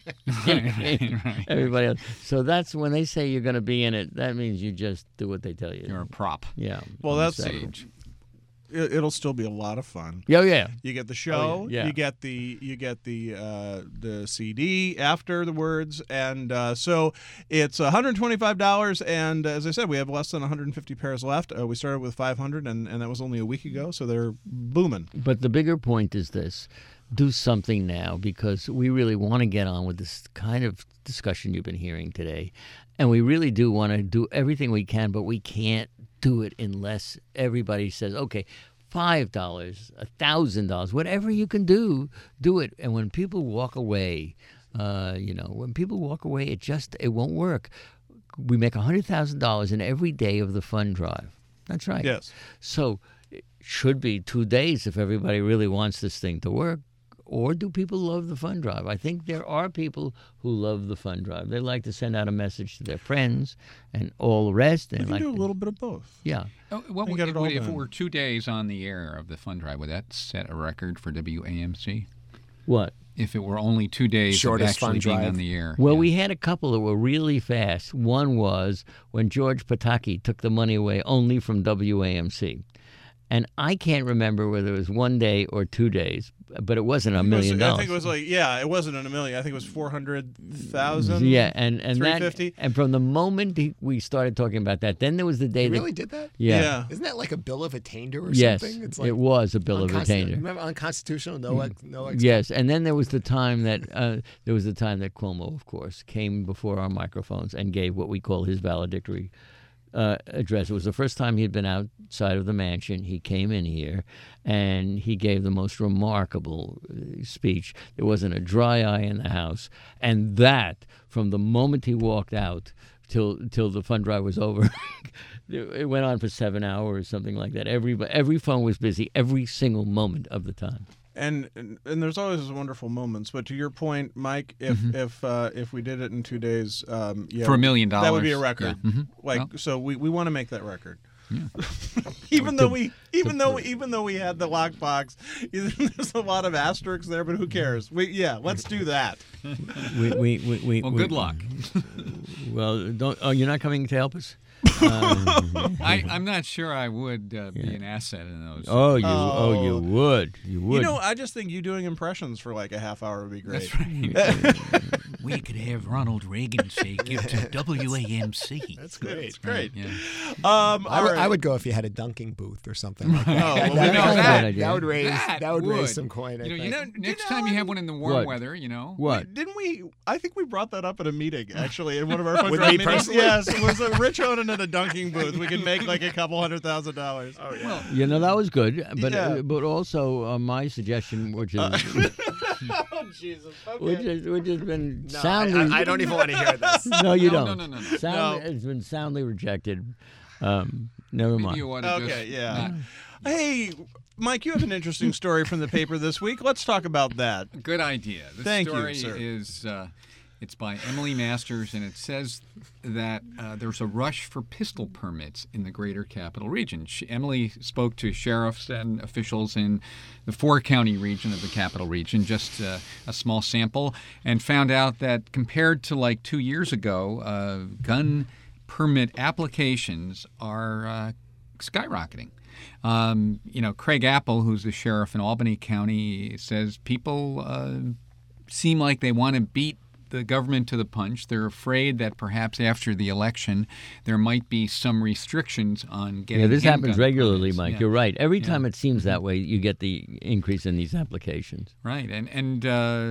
Speaker 3: Right.
Speaker 4: Everybody else. So that's when they say you're going to be in it, that means you just do what they tell you.
Speaker 3: You're a prop.
Speaker 4: Yeah.
Speaker 1: Well,
Speaker 4: on
Speaker 1: that's
Speaker 3: Stage.
Speaker 1: it'll still be a lot of fun.
Speaker 4: Yeah.
Speaker 1: You get the show,
Speaker 4: yeah.
Speaker 1: you get the CD afterwards, and so it's $125. And as I said, we have less than 150 pairs left. We started with 500, and that was only a week ago, so they're booming.
Speaker 4: But the bigger point is this. Do something now, because we really want to get on with this kind of discussion you've been hearing today. And we really do want to do everything we can, but we can't do it unless everybody says, okay, $5, $1,000, whatever you can do it. And when people walk away, when people walk away, it won't work. We make $100,000 in every day of the fund drive. That's right.
Speaker 1: Yes.
Speaker 4: So it should be 2 days if everybody really wants this thing to work. Or do people love the fund drive? I think there are people who love the fund drive. They like to send out a message to their friends and all the rest.
Speaker 1: We
Speaker 4: And
Speaker 1: can
Speaker 4: like
Speaker 1: do a little bit of both.
Speaker 4: Yeah.
Speaker 3: What
Speaker 1: We
Speaker 3: would,
Speaker 1: got it all
Speaker 3: if it
Speaker 1: done.
Speaker 3: were 2 days on the air of the fund drive, would that set a record for WAMC?
Speaker 4: What?
Speaker 3: If it were only 2 days
Speaker 2: Shortest
Speaker 3: of actually
Speaker 2: fund
Speaker 3: being
Speaker 2: drive.
Speaker 3: on the air.
Speaker 4: Well,
Speaker 3: yeah.
Speaker 4: we had a couple that were really fast. One was when George Pataki took the money away only from WAMC. And I can't remember whether it was 1 day or 2 days, but it wasn't $1 million.
Speaker 1: I think it was it wasn't in $1 million. I think it was 400,000.
Speaker 4: Yeah, and that,
Speaker 1: 350.
Speaker 4: and from the moment we started talking about that, then there was the day
Speaker 2: You
Speaker 4: that
Speaker 2: really did that?
Speaker 4: yeah.
Speaker 2: Isn't that like a bill of attainder or
Speaker 4: Yes,
Speaker 2: something? It's
Speaker 4: it was a bill of attainder.
Speaker 2: Remember unconstitutional? No.
Speaker 4: Yes, and then there was the time that Cuomo, of course, came before our microphones and gave what we call his valedictory address. It was the first time he had been outside of the mansion. He came in here, and he gave the most remarkable speech. There wasn't a dry eye in the house, and that from the moment he walked out till the fund drive was over, it went on for 7 hours, something like that. Every phone was busy every single moment of the time.
Speaker 1: And there's always wonderful moments. But to your point, Mike, if we did it in 2 days,
Speaker 3: for $1 million,
Speaker 1: that would be a record.
Speaker 3: Yeah. Mm-hmm.
Speaker 1: So we want to make that record. Yeah. even though we had the lockbox, there's a lot of asterisks there, but who cares? Let's do that.
Speaker 3: Well, good luck.
Speaker 4: Well, you're not coming to help us?
Speaker 3: I'm not sure I would be an asset in those.
Speaker 4: You would. You
Speaker 1: I just think you doing impressions for like a half hour would be great.
Speaker 3: That's right. We could have Ronald Reagan say, "Give to WAMC."
Speaker 2: That's great.
Speaker 1: It's great.
Speaker 3: Yeah.
Speaker 2: I would go if you had a dunking booth or something like that.
Speaker 1: Oh, well,
Speaker 3: we know that.
Speaker 2: That would raise
Speaker 3: would.
Speaker 2: raise some coin. I think.
Speaker 3: Next time you have one in the warm
Speaker 4: What?
Speaker 3: weather,
Speaker 4: What?
Speaker 1: Didn't we? I think we brought that up at a meeting, actually, in one of our fund
Speaker 2: With
Speaker 1: drive
Speaker 2: me
Speaker 1: meetings.
Speaker 2: personally?
Speaker 1: Yes, it was a Rich Onan in a dunking booth. We could make like a couple $100,000. Oh yeah.
Speaker 3: Well,
Speaker 4: that was good. But
Speaker 1: Yeah.
Speaker 4: but also my suggestion, which is
Speaker 1: Oh Jesus. Okay.
Speaker 4: which has been
Speaker 2: No,
Speaker 4: soundly.
Speaker 2: I don't even want to hear this.
Speaker 4: No, you
Speaker 3: No,
Speaker 4: don't.
Speaker 3: no.
Speaker 4: It's been soundly rejected. Never
Speaker 3: maybe
Speaker 4: mind.
Speaker 3: you ought to
Speaker 1: Okay.
Speaker 3: just
Speaker 1: Yeah. Hey, Mike, you have an interesting story from the paper this week. Let's talk about that.
Speaker 3: Good idea. The
Speaker 1: Thank you,
Speaker 3: story
Speaker 1: sir.
Speaker 3: is it's by Emily Masters, and it says that there's a rush for pistol permits in the greater capital region. Emily spoke to sheriffs and officials in the 4-county region of the capital region, just a small sample, and found out that compared to like 2 years ago, gun permit applications are skyrocketing. Craig Apple, who's the sheriff in Albany County, says people seem like they want to beat the government to the punch. They're afraid that perhaps after the election there might be some restrictions on getting.
Speaker 4: Yeah, this happens
Speaker 3: handgun
Speaker 4: regularly,
Speaker 3: permits.
Speaker 4: Mike.
Speaker 3: Yeah.
Speaker 4: You're right. Every time it seems that way, you get the increase in these applications.
Speaker 3: Right, and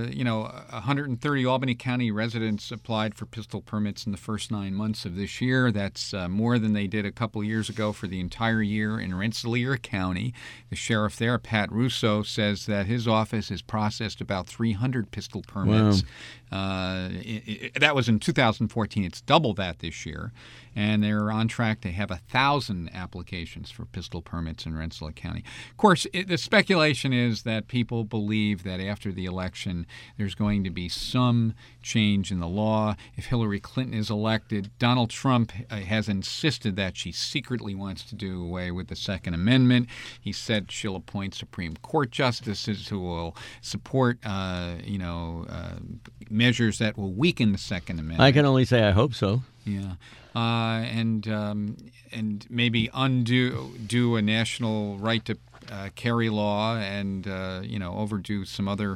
Speaker 3: 130 Albany County residents applied for pistol permits in the first 9 months of this year. That's more than they did a couple years ago for the entire year in Rensselaer County. The sheriff there, Pat Russo, says that his office has processed about 300 pistol permits. That was in 2014. It's double that this year. and they're on track to have 1,000 applications for pistol permits in Rensselaer County. Of course, the speculation is that people believe that after the election there's going to be some change in the law. If Hillary Clinton is elected, Donald Trump has insisted that she secretly wants to do away with the Second Amendment. He said she'll appoint Supreme Court justices who will support, measures that will weaken the Second Amendment.
Speaker 4: I can only say I hope so.
Speaker 3: Yeah, and maybe do a national right to carry law, and overturn some other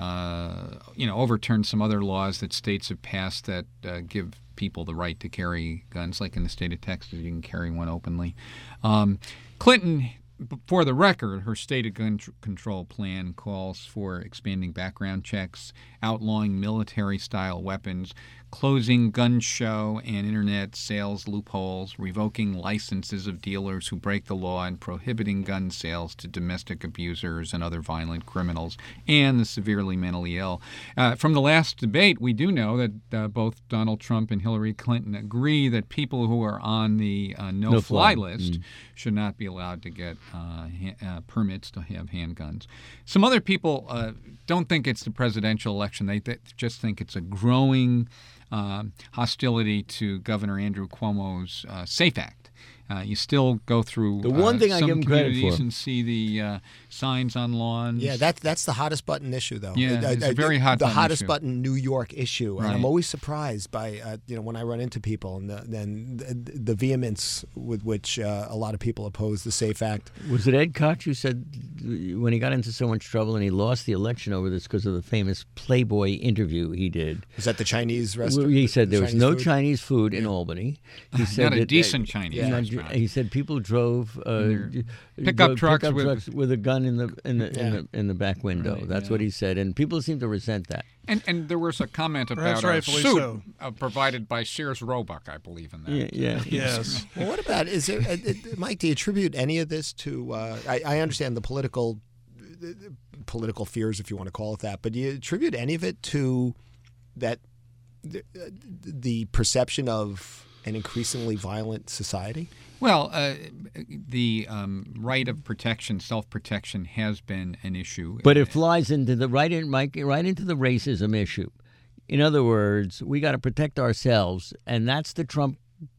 Speaker 3: laws that states have passed that give people the right to carry guns, like in the state of Texas, you can carry one openly. Clinton, for the record, her stated gun control plan calls for expanding background checks, outlawing military-style weapons, closing gun show and internet sales loopholes, revoking licenses of dealers who break the law, and prohibiting gun sales to domestic abusers and other violent criminals and the severely mentally ill. From the last debate, we do know that both Donald Trump and Hillary Clinton agree that people who are on the no-fly list should not be allowed to get permits to have handguns. Some other people don't think it's the presidential election. They just think it's a growing hostility to Governor Andrew Cuomo's SAFE Act. You still go through
Speaker 4: the one thing I give him credit for,
Speaker 3: and see the signs on lawns.
Speaker 2: Yeah, that's the hottest button issue, though.
Speaker 3: Yeah, it's a very hot.
Speaker 2: The hottest
Speaker 3: issue.
Speaker 2: button New York issue,
Speaker 3: right.
Speaker 2: And I'm always surprised by when I run into people and the vehemence with which a lot of people oppose the SAFE Act.
Speaker 4: Was it Ed Koch who said when he got into so much trouble and he lost the election over this because of the famous Playboy interview he did?
Speaker 2: Was that the Chinese restaurant?
Speaker 4: He said there was no
Speaker 2: food?
Speaker 4: Chinese food in Albany. He said
Speaker 3: not a decent Chinese restaurant.
Speaker 4: He said people drove
Speaker 3: pickup trucks
Speaker 4: with a gun in the back window.
Speaker 3: Right,
Speaker 4: That's what he said, and people seem to resent that.
Speaker 3: And there was a comment about a suit provided by Sears Roebuck, I believe in that.
Speaker 4: Yeah.
Speaker 1: Yes.
Speaker 2: Well, what about, is there, Mike, do you attribute any of this to, I understand the political fears, if you want to call it that, but do you attribute any of it to that the perception of an increasingly violent society?
Speaker 3: Well, the right of protection, self-protection, has been an issue.
Speaker 4: But it flies into the right into the racism issue. In other words, we got to protect ourselves, and that's the Trump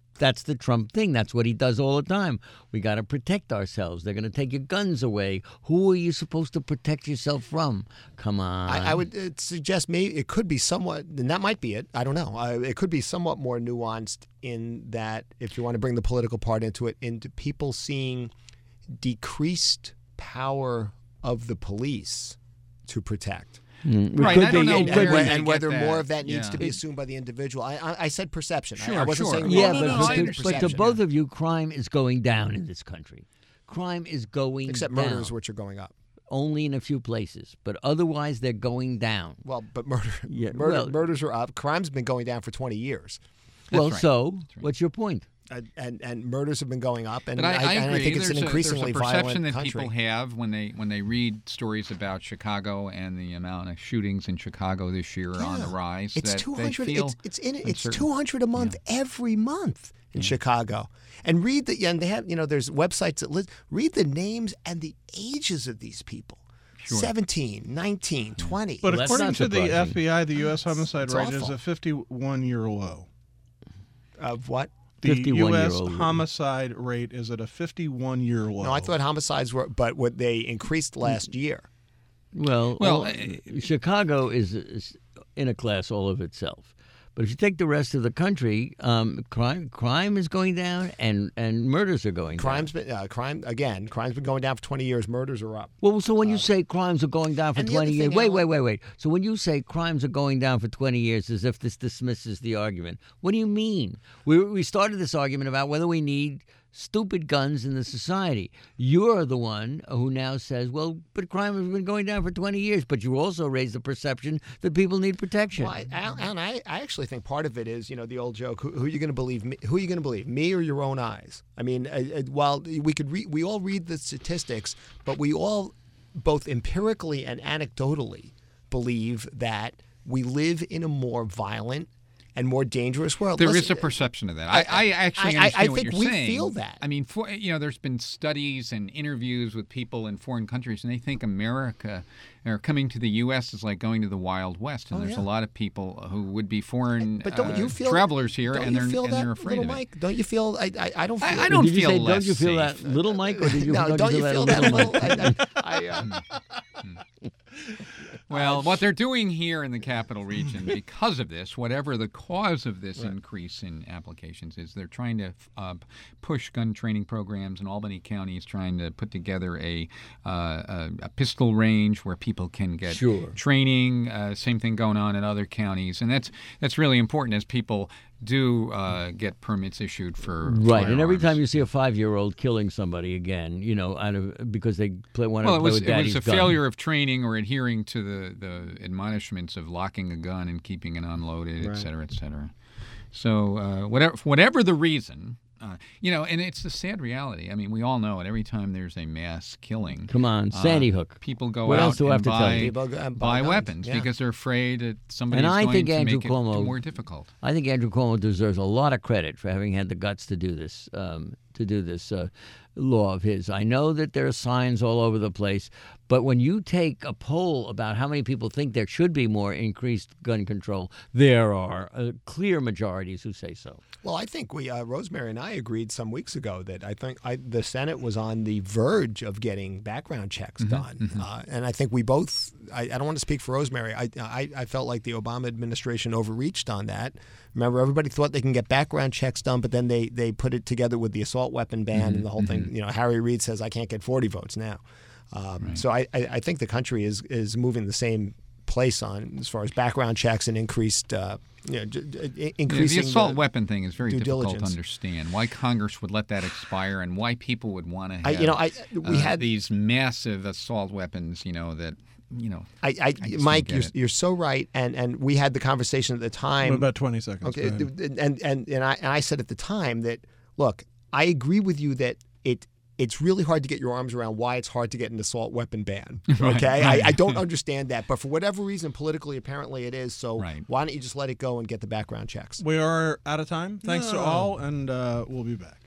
Speaker 4: thing. That's what he does all the time. We got to protect ourselves. They're going to take your guns away. Who are you supposed to protect yourself from? Come on.
Speaker 2: I would suggest maybe it could be somewhat, and that might be it. I don't know. It could be somewhat more nuanced in that, if you want to bring the political part into it, into people seeing decreased power of the police to protect.
Speaker 3: Right, I don't know
Speaker 2: and whether more of that needs to be assumed by the individual. I said perception.
Speaker 3: Sure,
Speaker 2: I wasn't saying
Speaker 4: but to both of you, crime is going down in this country. Crime is going
Speaker 2: except
Speaker 4: down.
Speaker 2: murders, which are going up.
Speaker 4: Only in a few places, but otherwise they're going down.
Speaker 2: Well, but murders are up. Crime's been going down for 20 years.
Speaker 4: Well, so what's your point?
Speaker 2: And murders have been going up, and
Speaker 3: I agree.
Speaker 2: I think it's an increasingly
Speaker 3: there's a perception
Speaker 2: violent
Speaker 3: that
Speaker 2: country.
Speaker 3: people have when they read stories about Chicago and the amount of shootings in Chicago this year on the rise.
Speaker 2: It's
Speaker 3: that
Speaker 2: 200.
Speaker 3: They feel
Speaker 2: It's 200 a month every month in Chicago. And read and they have there's websites that list. Read the names and the ages of these people.
Speaker 3: Sure.
Speaker 2: 17, 19, 20.
Speaker 1: But
Speaker 4: Well, that's
Speaker 1: according
Speaker 4: not
Speaker 1: to the
Speaker 4: surprising.
Speaker 1: FBI, the U.S. homicide
Speaker 2: It's
Speaker 1: rate is
Speaker 2: awful.
Speaker 1: a 51-year low.
Speaker 2: Of what?
Speaker 1: The
Speaker 4: 51-year-old.
Speaker 1: U.S. homicide rate is at a 51-year low.
Speaker 2: No, I thought homicides were, but what they increased last year.
Speaker 4: Well, Chicago is in a class all of itself. But if you take the rest of the country, crime is going down and murders are going
Speaker 2: Crime's
Speaker 4: down.
Speaker 2: been crime's been going down for 20 years. Murders are up.
Speaker 4: Well, so when you say crimes are going down for
Speaker 2: and the
Speaker 4: 20
Speaker 2: other
Speaker 4: years,
Speaker 2: thing,
Speaker 4: wait. So when you say crimes are going down for 20 years, as if this dismisses the argument, what do you mean? We started this argument about whether we need stupid guns in the society. You're the one who now says, well, but crime has been going down for 20 years, but you also raise the perception that people need protection.
Speaker 2: Well, I actually think part of it is, the old joke: who are you going to believe? Who are you going to believe, me or your own eyes? I mean, while we all read the statistics, but we all, both empirically and anecdotally, believe that we live in a more violent and more dangerous world.
Speaker 3: There is a perception of that. I actually understand what you're saying.
Speaker 2: I think we feel that.
Speaker 3: I mean, there's been studies and interviews with people in foreign countries, and they think America or coming to the U.S. is like going to the Wild West. And there's a lot of people who would be foreign travelers here, and they're afraid of
Speaker 2: Mike?
Speaker 3: it.
Speaker 2: Don't you feel? I don't feel.
Speaker 3: I don't feel less
Speaker 4: Don't you feel
Speaker 3: safe.
Speaker 4: that, little Mike, or did you?
Speaker 2: No,
Speaker 4: don't you feel that, little Mike?
Speaker 3: Well, what they're doing here in the capital region, because of this, whatever the cause of this increase in applications is, they're trying to push gun training programs, and Albany County is trying to put together a pistol range where people can get training. Same thing going on in other counties, and that's really important as people do get permits issued for firearms.
Speaker 4: And every time you see a 5-year-old killing somebody again, because they want to play with daddy's gun.
Speaker 3: It was a failure of training or adhering to the admonishments of locking a gun and keeping it unloaded, et cetera, et cetera. So whatever the reason, and it's the sad reality. I mean, we all know it. Every time there's a mass killing,
Speaker 4: come on, Sandy Hook,
Speaker 3: people go
Speaker 4: what
Speaker 3: out
Speaker 4: else do I have
Speaker 3: and
Speaker 4: to tell you?
Speaker 3: buy weapons because they're afraid that somebody's
Speaker 4: going to
Speaker 3: make it
Speaker 4: Cuomo,
Speaker 3: more difficult.
Speaker 4: I think Andrew Cuomo deserves a lot of credit for having had the guts to do this. Law of his. I know that there are signs all over the place, but when you take a poll about how many people think there should be more increased gun control, there are clear majorities who say so.
Speaker 2: Well, I think Rosemary and I agreed some weeks ago that I think the Senate was on the verge of getting background checks done, and I think we both. I don't want to speak for Rosemary. I felt like the Obama administration overreached on that. Remember, everybody thought they can get background checks done, but then they put it together with the assault weapon ban and the whole thing. Harry Reid says, I can't get 40 votes now. So I think the country is moving the same place on as far as background checks and increased increasing
Speaker 3: the assault weapon thing is very difficult
Speaker 2: diligence.
Speaker 3: to understand. Why Congress would let that expire and why people would want to have
Speaker 2: we had
Speaker 3: these massive assault weapons, that...
Speaker 2: Mike, you're so right, and we had the conversation at the time.
Speaker 1: About 20 seconds.
Speaker 2: Okay, and I said at the time that, look, I agree with you that it's really hard to get your arms around why it's hard to get an assault weapon ban. Okay, I don't understand that, but for whatever reason, politically, apparently it is. So why don't you just let it go and get the background checks?
Speaker 1: We are out of time. Thanks to all, and we'll be back.